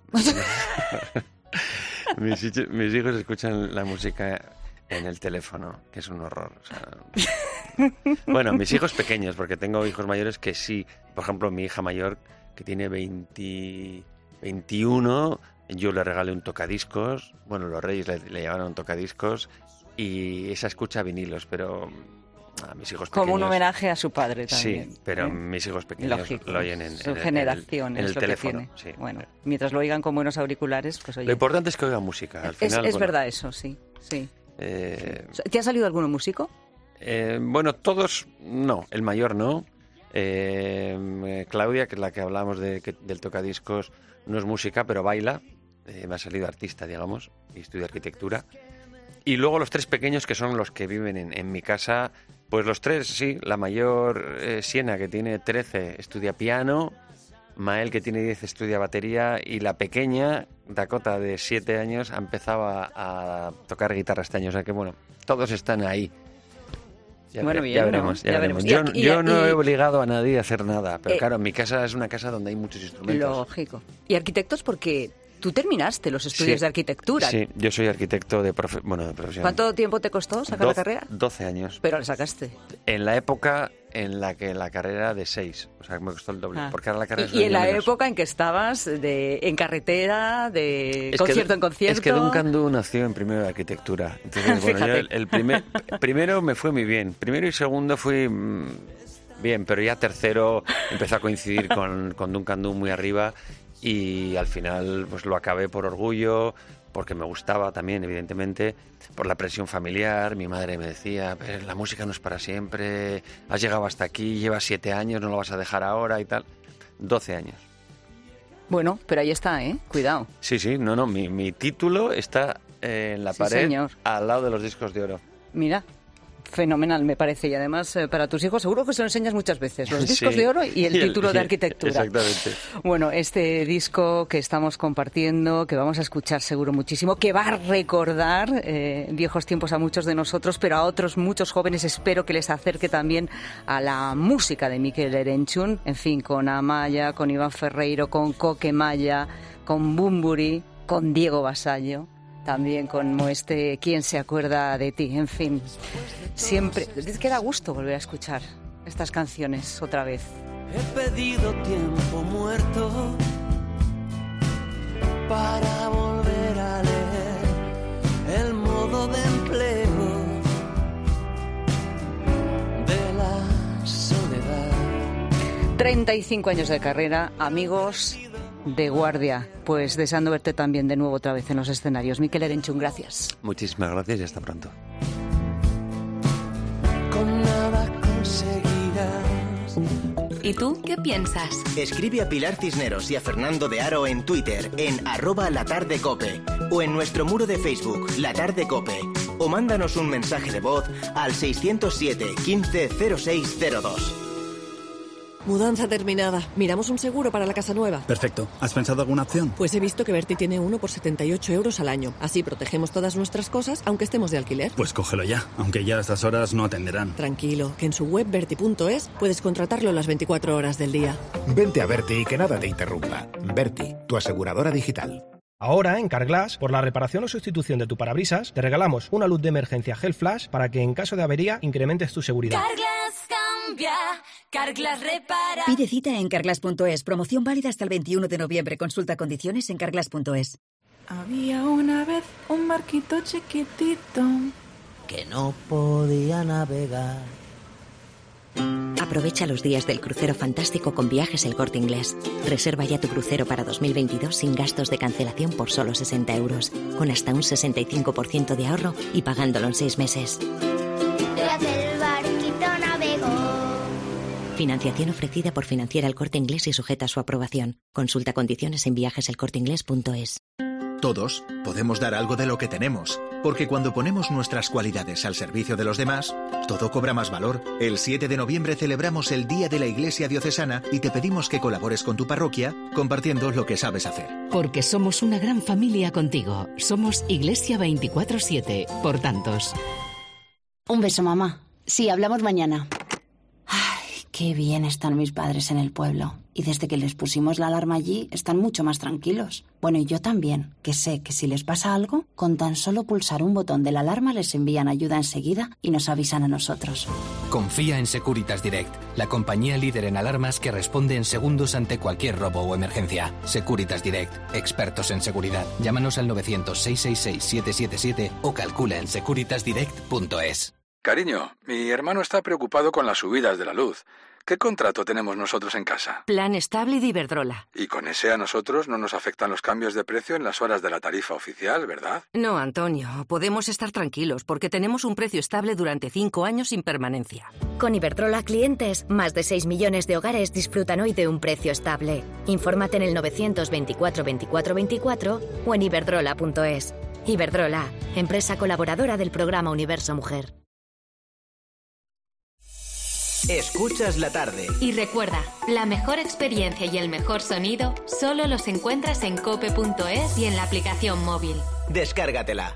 mis, hij- mis hijos escuchan la música en el teléfono, que es un horror. O sea, bueno, mis hijos pequeños, porque tengo hijos mayores que sí. Por ejemplo, mi hija mayor, que tiene veinte, veintiuno, yo le regalé un tocadiscos. Bueno, los Reyes le, le llevaron un tocadiscos y esa escucha vinilos, pero a mis hijos pequeños... Como un homenaje a su padre también. Sí, pero ¿eh? mis hijos pequeños Lógico, lo oyen en, su en el- generación en el, es lo que teléfono. tiene. Sí. Bueno, mientras lo oigan con buenos auriculares, pues oye... Lo importante es que oigan música. Al es final, es bueno, verdad eso, sí, sí. eh, ¿Te ha salido alguno músico? eh, bueno, todos no, el mayor no. Eh, Claudia, que es la que hablamos de, que, del tocadiscos, no es música, pero baila. Eh, me ha salido artista, digamos, y estudia arquitectura. Y luego los tres pequeños, que son los que viven en, en mi casa, pues los tres, sí. La mayor, eh, Siena, que tiene trece, estudia piano. Mael, que tiene diez, estudia batería. Y la pequeña, Dakota, de siete años, ha empezado a, a tocar guitarra este año. O sea que, bueno, todos están ahí. Ya, Bueno, vere- bien, ya ¿no? veremos, ya Ya veremos. veremos. Yo, Y- y- yo no y- he obligado a nadie a hacer nada, pero Eh, claro, mi casa es una casa donde hay muchos instrumentos. Lógico. ¿Y arquitectos? Porque tú terminaste los estudios Sí, de arquitectura. Sí, yo soy arquitecto de, profe- bueno, de profesión. ¿Cuánto tiempo te costó sacar la Doce- carrera? doce años. Pero la sacaste. En la época en la que la carrera era de seis, o sea, que me costó el doble, Ah. porque ahora la carrera es Y, un y en año la menos. época en que estabas de, en carretera, de Es que- concierto en concierto. Es que Duncan Du nació en primero de arquitectura. Entonces, bueno, yo Fíjate. el, el primer, primero me fue muy bien. Primero y segundo fui mm, bien, pero ya tercero empezó a coincidir con, con Duncan Du muy arriba y al final pues lo acabé por orgullo, porque me gustaba también, evidentemente, por la presión familiar. Mi madre me decía, pero la música no es para siempre, has llegado hasta aquí, llevas siete años, no lo vas a dejar ahora y tal. doce años. Bueno, pero ahí está, ¿eh? Cuidado. Sí, sí, no, no, mi, mi título está eh, en la Sí, pared, señor. al lado de los discos de oro. Mira, fenomenal me parece. Y además, eh, para tus hijos seguro que se lo enseñas muchas veces. Los discos Sí. de oro y el Y el- título y de el- arquitectura. Exactamente. Bueno, este disco que estamos compartiendo, que vamos a escuchar seguro muchísimo, que va a recordar eh, viejos tiempos a muchos de nosotros, pero a otros muchos jóvenes espero que les acerque también a la música de Mikel Erenchun, en fin, con Amaya, con Iván Ferreiro, con Coque Maya, con Bumburi, con Diego Vasallo, también con este ¿Quién se acuerda de ti? En fin, siempre, es que da gusto volver a escuchar estas canciones otra vez. He pedido tiempo muerto para volver a leer el modo de empleo de la soledad. treinta y cinco años de carrera, amigos de guardia. Pues deseando verte también de nuevo otra vez en los escenarios. Mikel Erenchun, gracias. Muchísimas gracias y hasta pronto. Con nada conseguirás. ¿Y tú qué piensas? Escribe a Pilar Cisneros y a Fernando de Aro en Twitter en arroba latardecope o en nuestro muro de Facebook, La Tarde Cope. o mándanos un mensaje de voz al seiscientos siete, quince, cero seis cero dos. Mudanza terminada. Miramos un seguro para la casa nueva. Perfecto. ¿Has pensado alguna opción? Pues he visto que Berti tiene uno por setenta y ocho euros al año. Así protegemos todas nuestras cosas, aunque estemos de alquiler. Pues cógelo ya, aunque ya a estas horas no atenderán. Tranquilo, que en su web berti punto es puedes contratarlo las veinticuatro horas del día. Vente a Berti y que nada te interrumpa. Berti, tu aseguradora digital. Ahora, en Carglass, por la reparación o sustitución de tu parabrisas, te regalamos una luz de emergencia Gel Flash para que en caso de avería incrementes tu seguridad. Carglass cambia, Carglass repara. Pide cita en carglass punto es. Promoción válida hasta el veintiuno de noviembre. Consulta condiciones en carglass punto es. Había una vez un barquito chiquitito que no podía navegar. Aprovecha los días del crucero fantástico con Viajes El Corte Inglés. Reserva ya tu crucero para dos mil veintidós sin gastos de cancelación por solo sesenta euros, con hasta un sesenta y cinco por ciento de ahorro y pagándolo en seis meses. Tras el barquito navegó. Financiación ofrecida por Financiera El Corte Inglés y sujeta a su aprobación. Consulta condiciones en viajes el corte inglés punto es. Todos podemos dar algo de lo que tenemos, porque cuando ponemos nuestras cualidades al servicio de los demás, todo cobra más valor. El siete de noviembre celebramos el Día de la Iglesia Diocesana y te pedimos que colabores con tu parroquia compartiendo lo que sabes hacer. Porque somos una gran familia contigo. Somos Iglesia veinticuatro siete, por tantos. Un beso, mamá. Sí, hablamos mañana. Ay, qué bien están mis padres en el pueblo. Y desde que les pusimos la alarma allí, están mucho más tranquilos. Bueno, y yo también, que sé que si les pasa algo, con tan solo pulsar un botón de la alarma les envían ayuda enseguida y nos avisan a nosotros. Confía en Securitas Direct, la compañía líder en alarmas que responde en segundos ante cualquier robo o emergencia. Securitas Direct, expertos en seguridad. Llámanos al novecientos, seiscientos sesenta y seis, siete siete siete o calcula en securitas direct punto es. Cariño, mi hermano está preocupado con las subidas de la luz. ¿Qué contrato tenemos nosotros en casa? Plan estable de Iberdrola. Y con ese a nosotros no nos afectan los cambios de precio en las horas de la tarifa oficial, ¿verdad? No, Antonio, podemos estar tranquilos porque tenemos un precio estable durante cinco años sin permanencia. Con Iberdrola clientes, más de seis millones de hogares disfrutan hoy de un precio estable. Infórmate en el novecientos veinticuatro veinticuatro veinticuatro o en iberdrola punto es. Iberdrola, empresa colaboradora del programa Universo Mujer. Escuchas la tarde. Y recuerda, la mejor experiencia y el mejor sonido solo los encuentras en cope punto es y en la aplicación móvil. Descárgatela.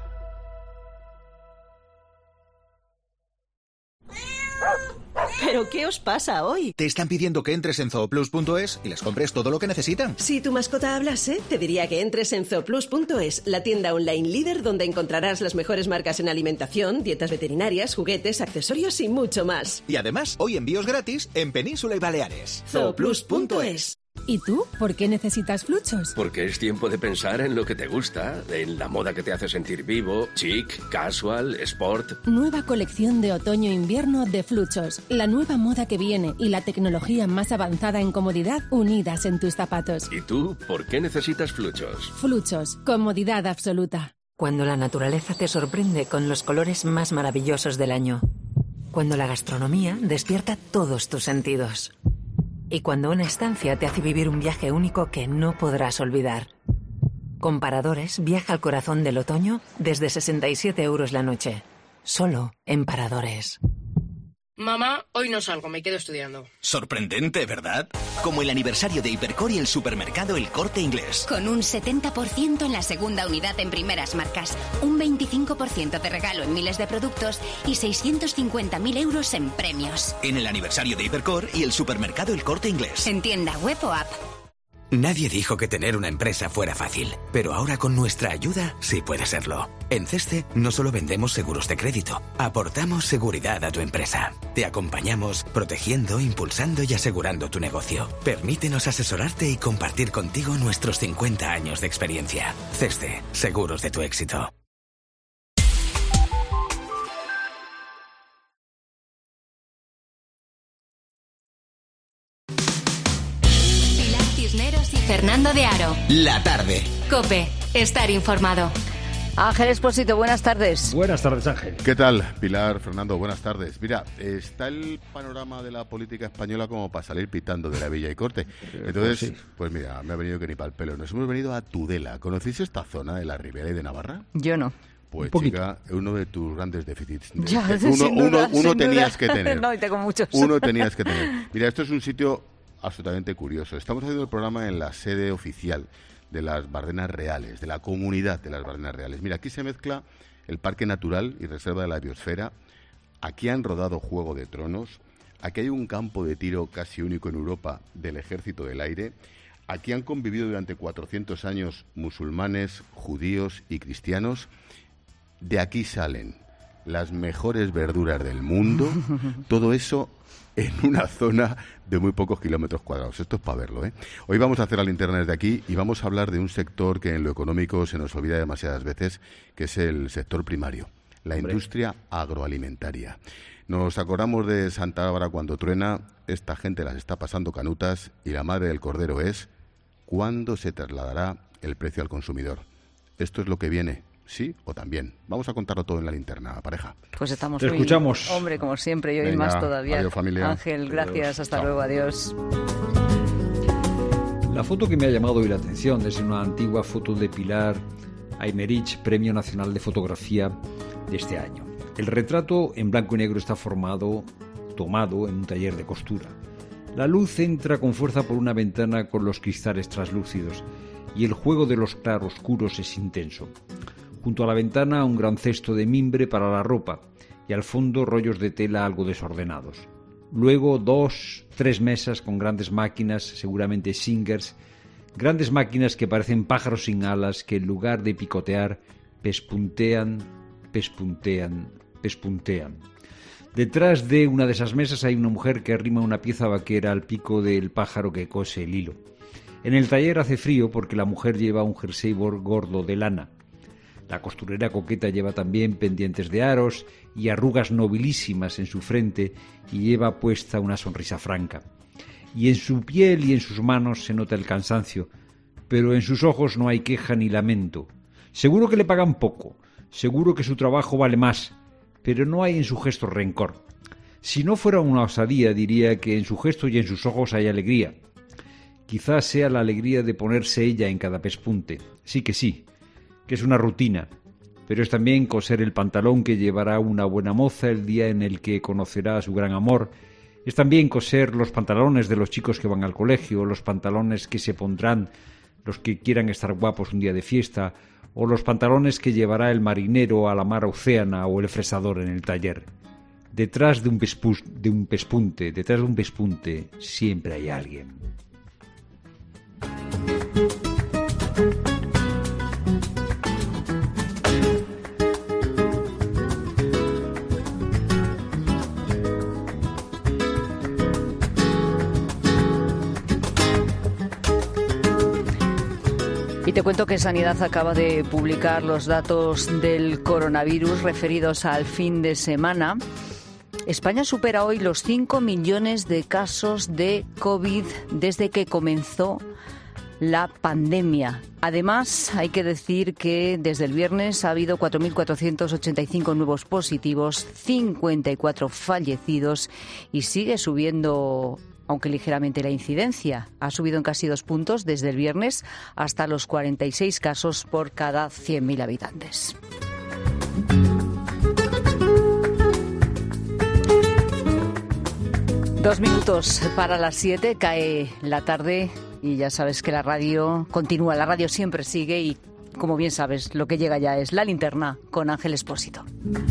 ¿Pero qué os pasa hoy? Te están pidiendo que entres en zooplus punto es y les compres todo lo que necesitan. Si tu mascota hablase, te diría que entres en zooplus punto es, la tienda online líder donde encontrarás las mejores marcas en alimentación, dietas veterinarias, juguetes, accesorios y mucho más. Y además, hoy envíos gratis en Península y Baleares. zooplus punto es. ¿Y tú? ¿Por qué necesitas Fluchos? Porque es tiempo de pensar en lo que te gusta, en la moda que te hace sentir vivo, chic, casual, sport. Nueva colección de otoño-invierno de Fluchos. La nueva moda que viene y la tecnología más avanzada en comodidad unidas en tus zapatos. ¿Y tú? ¿Por qué necesitas Fluchos? Fluchos. Comodidad absoluta. Cuando la naturaleza te sorprende con los colores más maravillosos del año. Cuando la gastronomía despierta todos tus sentidos. Y cuando una estancia te hace vivir un viaje único que no podrás olvidar. Con Paradores, viaja al corazón del otoño desde sesenta y siete euros la noche. Solo en Paradores. Mamá, hoy no salgo, me quedo estudiando. Sorprendente, ¿verdad? Como el aniversario de Hipercor y el supermercado El Corte Inglés. Con un setenta por ciento en la segunda unidad en primeras marcas, un veinticinco por ciento de regalo en miles de productos y seiscientos cincuenta mil euros en premios. En el aniversario de Hipercor y el supermercado El Corte Inglés. En tienda web o app. Nadie dijo que tener una empresa fuera fácil, pero ahora con nuestra ayuda sí puede serlo. En Ceste no solo vendemos seguros de crédito, aportamos seguridad a tu empresa. Te acompañamos protegiendo, impulsando y asegurando tu negocio. Permítenos asesorarte y compartir contigo nuestros cincuenta años de experiencia. Ceste, seguros de tu éxito. Cisneros y Fernando de Aro. La tarde. COPE. Estar informado. Ángel Expósito, buenas tardes. Buenas tardes, Ángel. ¿Qué tal, Pilar, Fernando? Buenas tardes. Mira, está el panorama de la política española como para salir pitando de la Villa y Corte. Entonces, pues, sí. pues mira, me ha venido que ni pa'l pelo. Nos hemos venido a Tudela. ¿Conocéis esta zona de la Ribera y de Navarra? Yo no. Pues Un chica, uno de tus grandes déficits. De- Ya, que sin uno duda, uno, uno sin tenías duda. que tener. No, y tengo muchos. Uno tenías que tener. Mira, esto es un sitio absolutamente curioso. Estamos haciendo el programa en la sede oficial de las Bardenas Reales, de la comunidad de las Bardenas Reales. Mira, aquí se mezcla el Parque Natural y Reserva de la Biosfera. Aquí han rodado Juego de Tronos. Aquí hay un campo de tiro casi único en Europa del Ejército del Aire. Aquí han convivido durante cuatrocientos años musulmanes, judíos y cristianos. De aquí salen las mejores verduras del mundo. Todo eso en una zona de muy pocos kilómetros cuadrados. Esto es para verlo, ¿eh? Hoy vamos a hacer la linterna desde aquí y vamos a hablar de un sector que en lo económico se nos olvida demasiadas veces, que es el sector primario, la Hombre. industria agroalimentaria. Nos acordamos de Santa Bárbara cuando truena, esta gente las está pasando canutas y la madre del cordero es ¿cuándo se trasladará el precio al consumidor? Esto es lo que viene. ¿Sí o también? Vamos a contarlo todo en la linterna, pareja. Pues estamos Te muy... escuchamos. Hombre, como siempre, y hoy Venga, más todavía. adiós, familia. Ángel, gracias. Adiós. Hasta Chao. luego. Adiós. La foto que me ha llamado hoy la atención es una antigua foto de Pilar Aymerich, Premio Nacional de Fotografía de este año. El retrato en blanco y negro está formado, tomado en un taller de costura. La luz entra con fuerza por una ventana con los cristales translúcidos y el juego de los claroscuros es intenso. Junto a la ventana un gran cesto de mimbre para la ropa y al fondo rollos de tela algo desordenados. Luego dos, tres mesas con grandes máquinas, seguramente Singers, grandes máquinas que parecen pájaros sin alas que en lugar de picotear pespuntean, pespuntean, pespuntean. Detrás de una de esas mesas hay una mujer que arrima una pieza vaquera al pico del pájaro que cose el hilo. En el taller hace frío porque la mujer lleva un jersey gordo de lana. La costurera coqueta lleva también pendientes de aros y arrugas nobilísimas en su frente y lleva puesta una sonrisa franca. Y en su piel y en sus manos se nota el cansancio, pero en sus ojos no hay queja ni lamento. Seguro que le pagan poco, seguro que su trabajo vale más, pero no hay en su gesto rencor. Si no fuera una osadía, diría que en su gesto y en sus ojos hay alegría. Quizás sea la alegría de ponerse ella en cada pespunte. Sí que sí, que es una rutina, pero es también coser el pantalón que llevará una buena moza el día en el que conocerá a su gran amor. Es también coser los pantalones de los chicos que van al colegio, los pantalones que se pondrán los que quieran estar guapos un día de fiesta, o los pantalones que llevará el marinero a la mar océana o el fresador en el taller. Detrás de un, pespus, de un pespunte, detrás de un pespunte, siempre hay alguien. Y te cuento que Sanidad acaba de publicar los datos del coronavirus referidos al fin de semana. España supera hoy los cinco millones de casos de COVID desde que comenzó la pandemia. Además, hay que decir que desde el viernes ha habido cuatro mil cuatrocientos ochenta y cinco nuevos positivos, cincuenta y cuatro fallecidos y sigue subiendo, aunque ligeramente, la incidencia. Ha subido en casi dos puntos desde el viernes hasta los cuarenta y seis casos por cada cien mil habitantes. Dos minutos para las siete, cae la tarde y ya sabes que la radio continúa, la radio siempre sigue y, como bien sabes, lo que llega ya es la linterna con Ángel Expósito.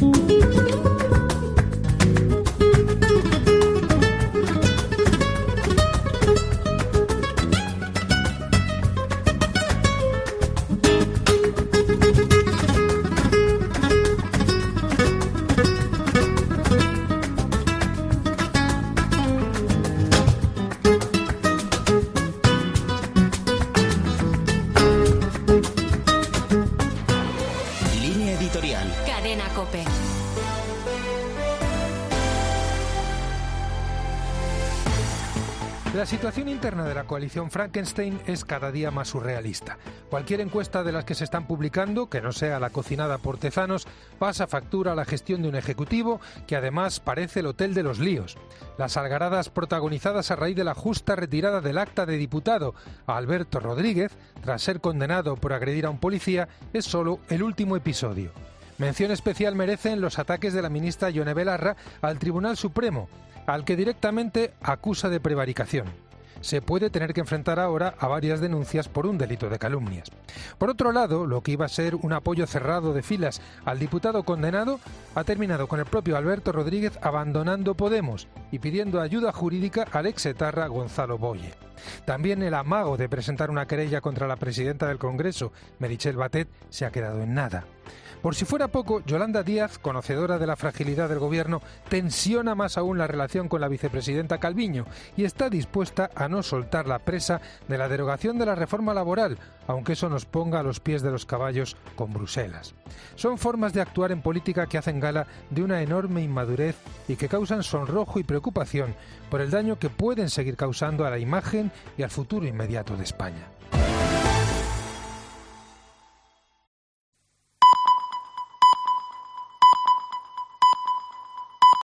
La situación interna de la coalición Frankenstein es cada día más surrealista. Cualquier encuesta de las que se están publicando, que no sea la cocinada por Tezanos, pasa factura a la gestión de un ejecutivo que además parece el hotel de los líos. Las algaradas protagonizadas a raíz de la justa retirada del acta de diputado a Alberto Rodríguez, tras ser condenado por agredir a un policía, es solo el último episodio. Mención especial merecen los ataques de la ministra Yone Belarra al Tribunal Supremo, al que directamente acusa de prevaricación. Se puede tener que enfrentar ahora a varias denuncias por un delito de calumnias. Por otro lado, lo que iba a ser un apoyo cerrado de filas al diputado condenado ha terminado con el propio Alberto Rodríguez abandonando Podemos y pidiendo ayuda jurídica al exetarra Gonzalo Boye. También el amago de presentar una querella contra la presidenta del Congreso, Meritxell Batet, se ha quedado en nada. Por si fuera poco, Yolanda Díaz, conocedora de la fragilidad del gobierno, tensiona más aún la relación con la vicepresidenta Calviño y está dispuesta a no soltar la presa de la derogación de la reforma laboral, aunque eso nos ponga a los pies de los caballos con Bruselas. Son formas de actuar en política que hacen gala de una enorme inmadurez y que causan sonrojo y preocupación por el daño que pueden seguir causando a la imagen y al futuro inmediato de España.